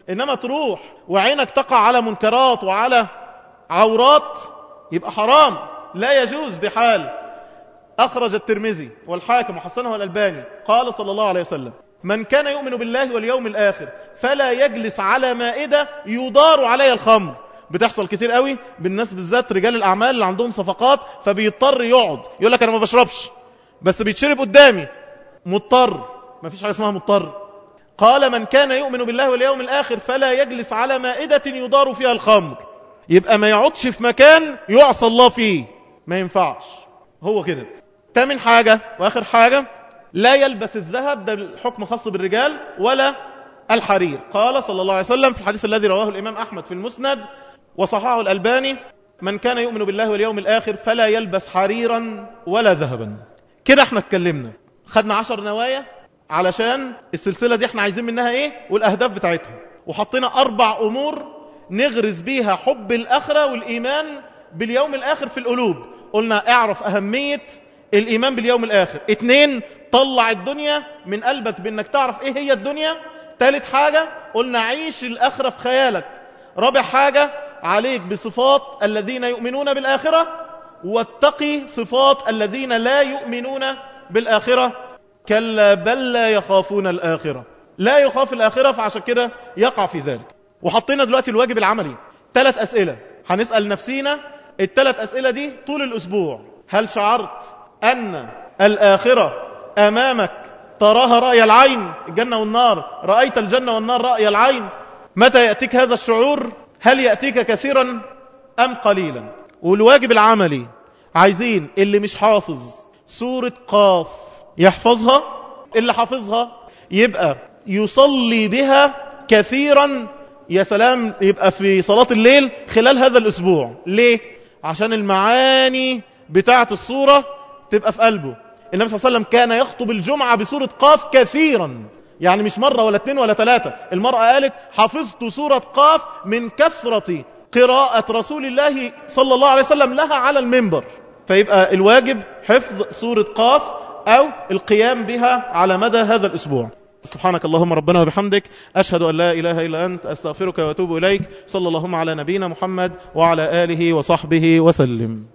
إنما تروح وعينك تقع على منكرات وعلى عورات يبقى حرام، لا يجوز بحال. أخرج الترمذي والحاكم وحسنه الألباني قال صلى الله عليه وسلم: من كان يؤمن بالله واليوم الآخر فلا يجلس على مائدة يدار عليها الخمر. بتحصل كتير قوي بالناس، بالذات رجال الأعمال اللي عندهم صفقات، فبيضطر يقعد يقول لك أنا ما بشربش بس بيتشرب قدامي، مضطر. ما فيش حاجة اسمها مضطر. قال: من كان يؤمن بالله واليوم الآخر فلا يجلس على مائدة يدار فيها الخمر. يبقى ما يقعدش في مكان يعصى الله فيه، ما ينفعش. هو كده. تامن حاجة وآخر حاجة: لا يلبس الذهب، ده الحكم خاص بالرجال، ولا الحرير. قال صلى الله عليه وسلم في الحديث الذي رواه الإمام أحمد في المسند وصححه الألباني: من كان يؤمن بالله واليوم الآخر فلا يلبس حريرا ولا ذهبا. كده احنا اتكلمنا، خدنا عشر نوايا علشان السلسلة دي احنا عايزين منها ايه والأهداف بتاعتها، وحطينا أربع أمور نغرز بيها حب الآخرة والإيمان باليوم الآخر في القلوب. قلنا اعرف أهمية الإيمان باليوم الآخر. اتنين، طلع الدنيا من قلبك بأنك تعرف ايه هي الدنيا. تالت حاجة قلنا عيش الآخرة في خيالك. رابع حاجة عليك بصفات الذين يؤمنون بالآخرة، واتقي صفات الذين لا يؤمنون بالآخرة. كلا بل لا يخافون الآخرة، لا يخاف الآخرة، فعشان كده يقع في ذلك. وحطينا دلوقتي الواجب العملي، ثلاث أسئلة هنسأل نفسينا الثلاث أسئلة دي طول الأسبوع. هل شعرت أن الآخرة أمامك تراها رأي العين؟ الجنة والنار، رأيت الجنة والنار رأي العين. متى يأتيك هذا الشعور؟ هل يأتيك كثيرا أم قليلا؟ والواجب العملي عايزين اللي مش حافظ سورة قاف يحفظها، اللي حافظها يبقى يصلي بها كثيرا. يا سلام، يبقى في صلاة الليل خلال هذا الأسبوع. ليه؟ عشان المعاني بتاعة الصورة تبقى في قلبه. النبي صلى الله عليه وسلم كان يخطب الجمعة بسورة قاف كثيرا، يعني مش مرة ولا اتنين ولا ثلاثة. المرأة قالت: حفظت سورة قاف من كثرة قراءة رسول الله صلى الله عليه وسلم لها على المنبر. فيبقى الواجب حفظ سورة قاف أو القيام بها على مدى هذا الأسبوع. سبحانك اللهم ربنا وبحمدك، أشهد أن لا إله إلا أنت، أستغفرك وأتوب إليك. صلى اللهم على نبينا محمد وعلى آله وصحبه وسلم.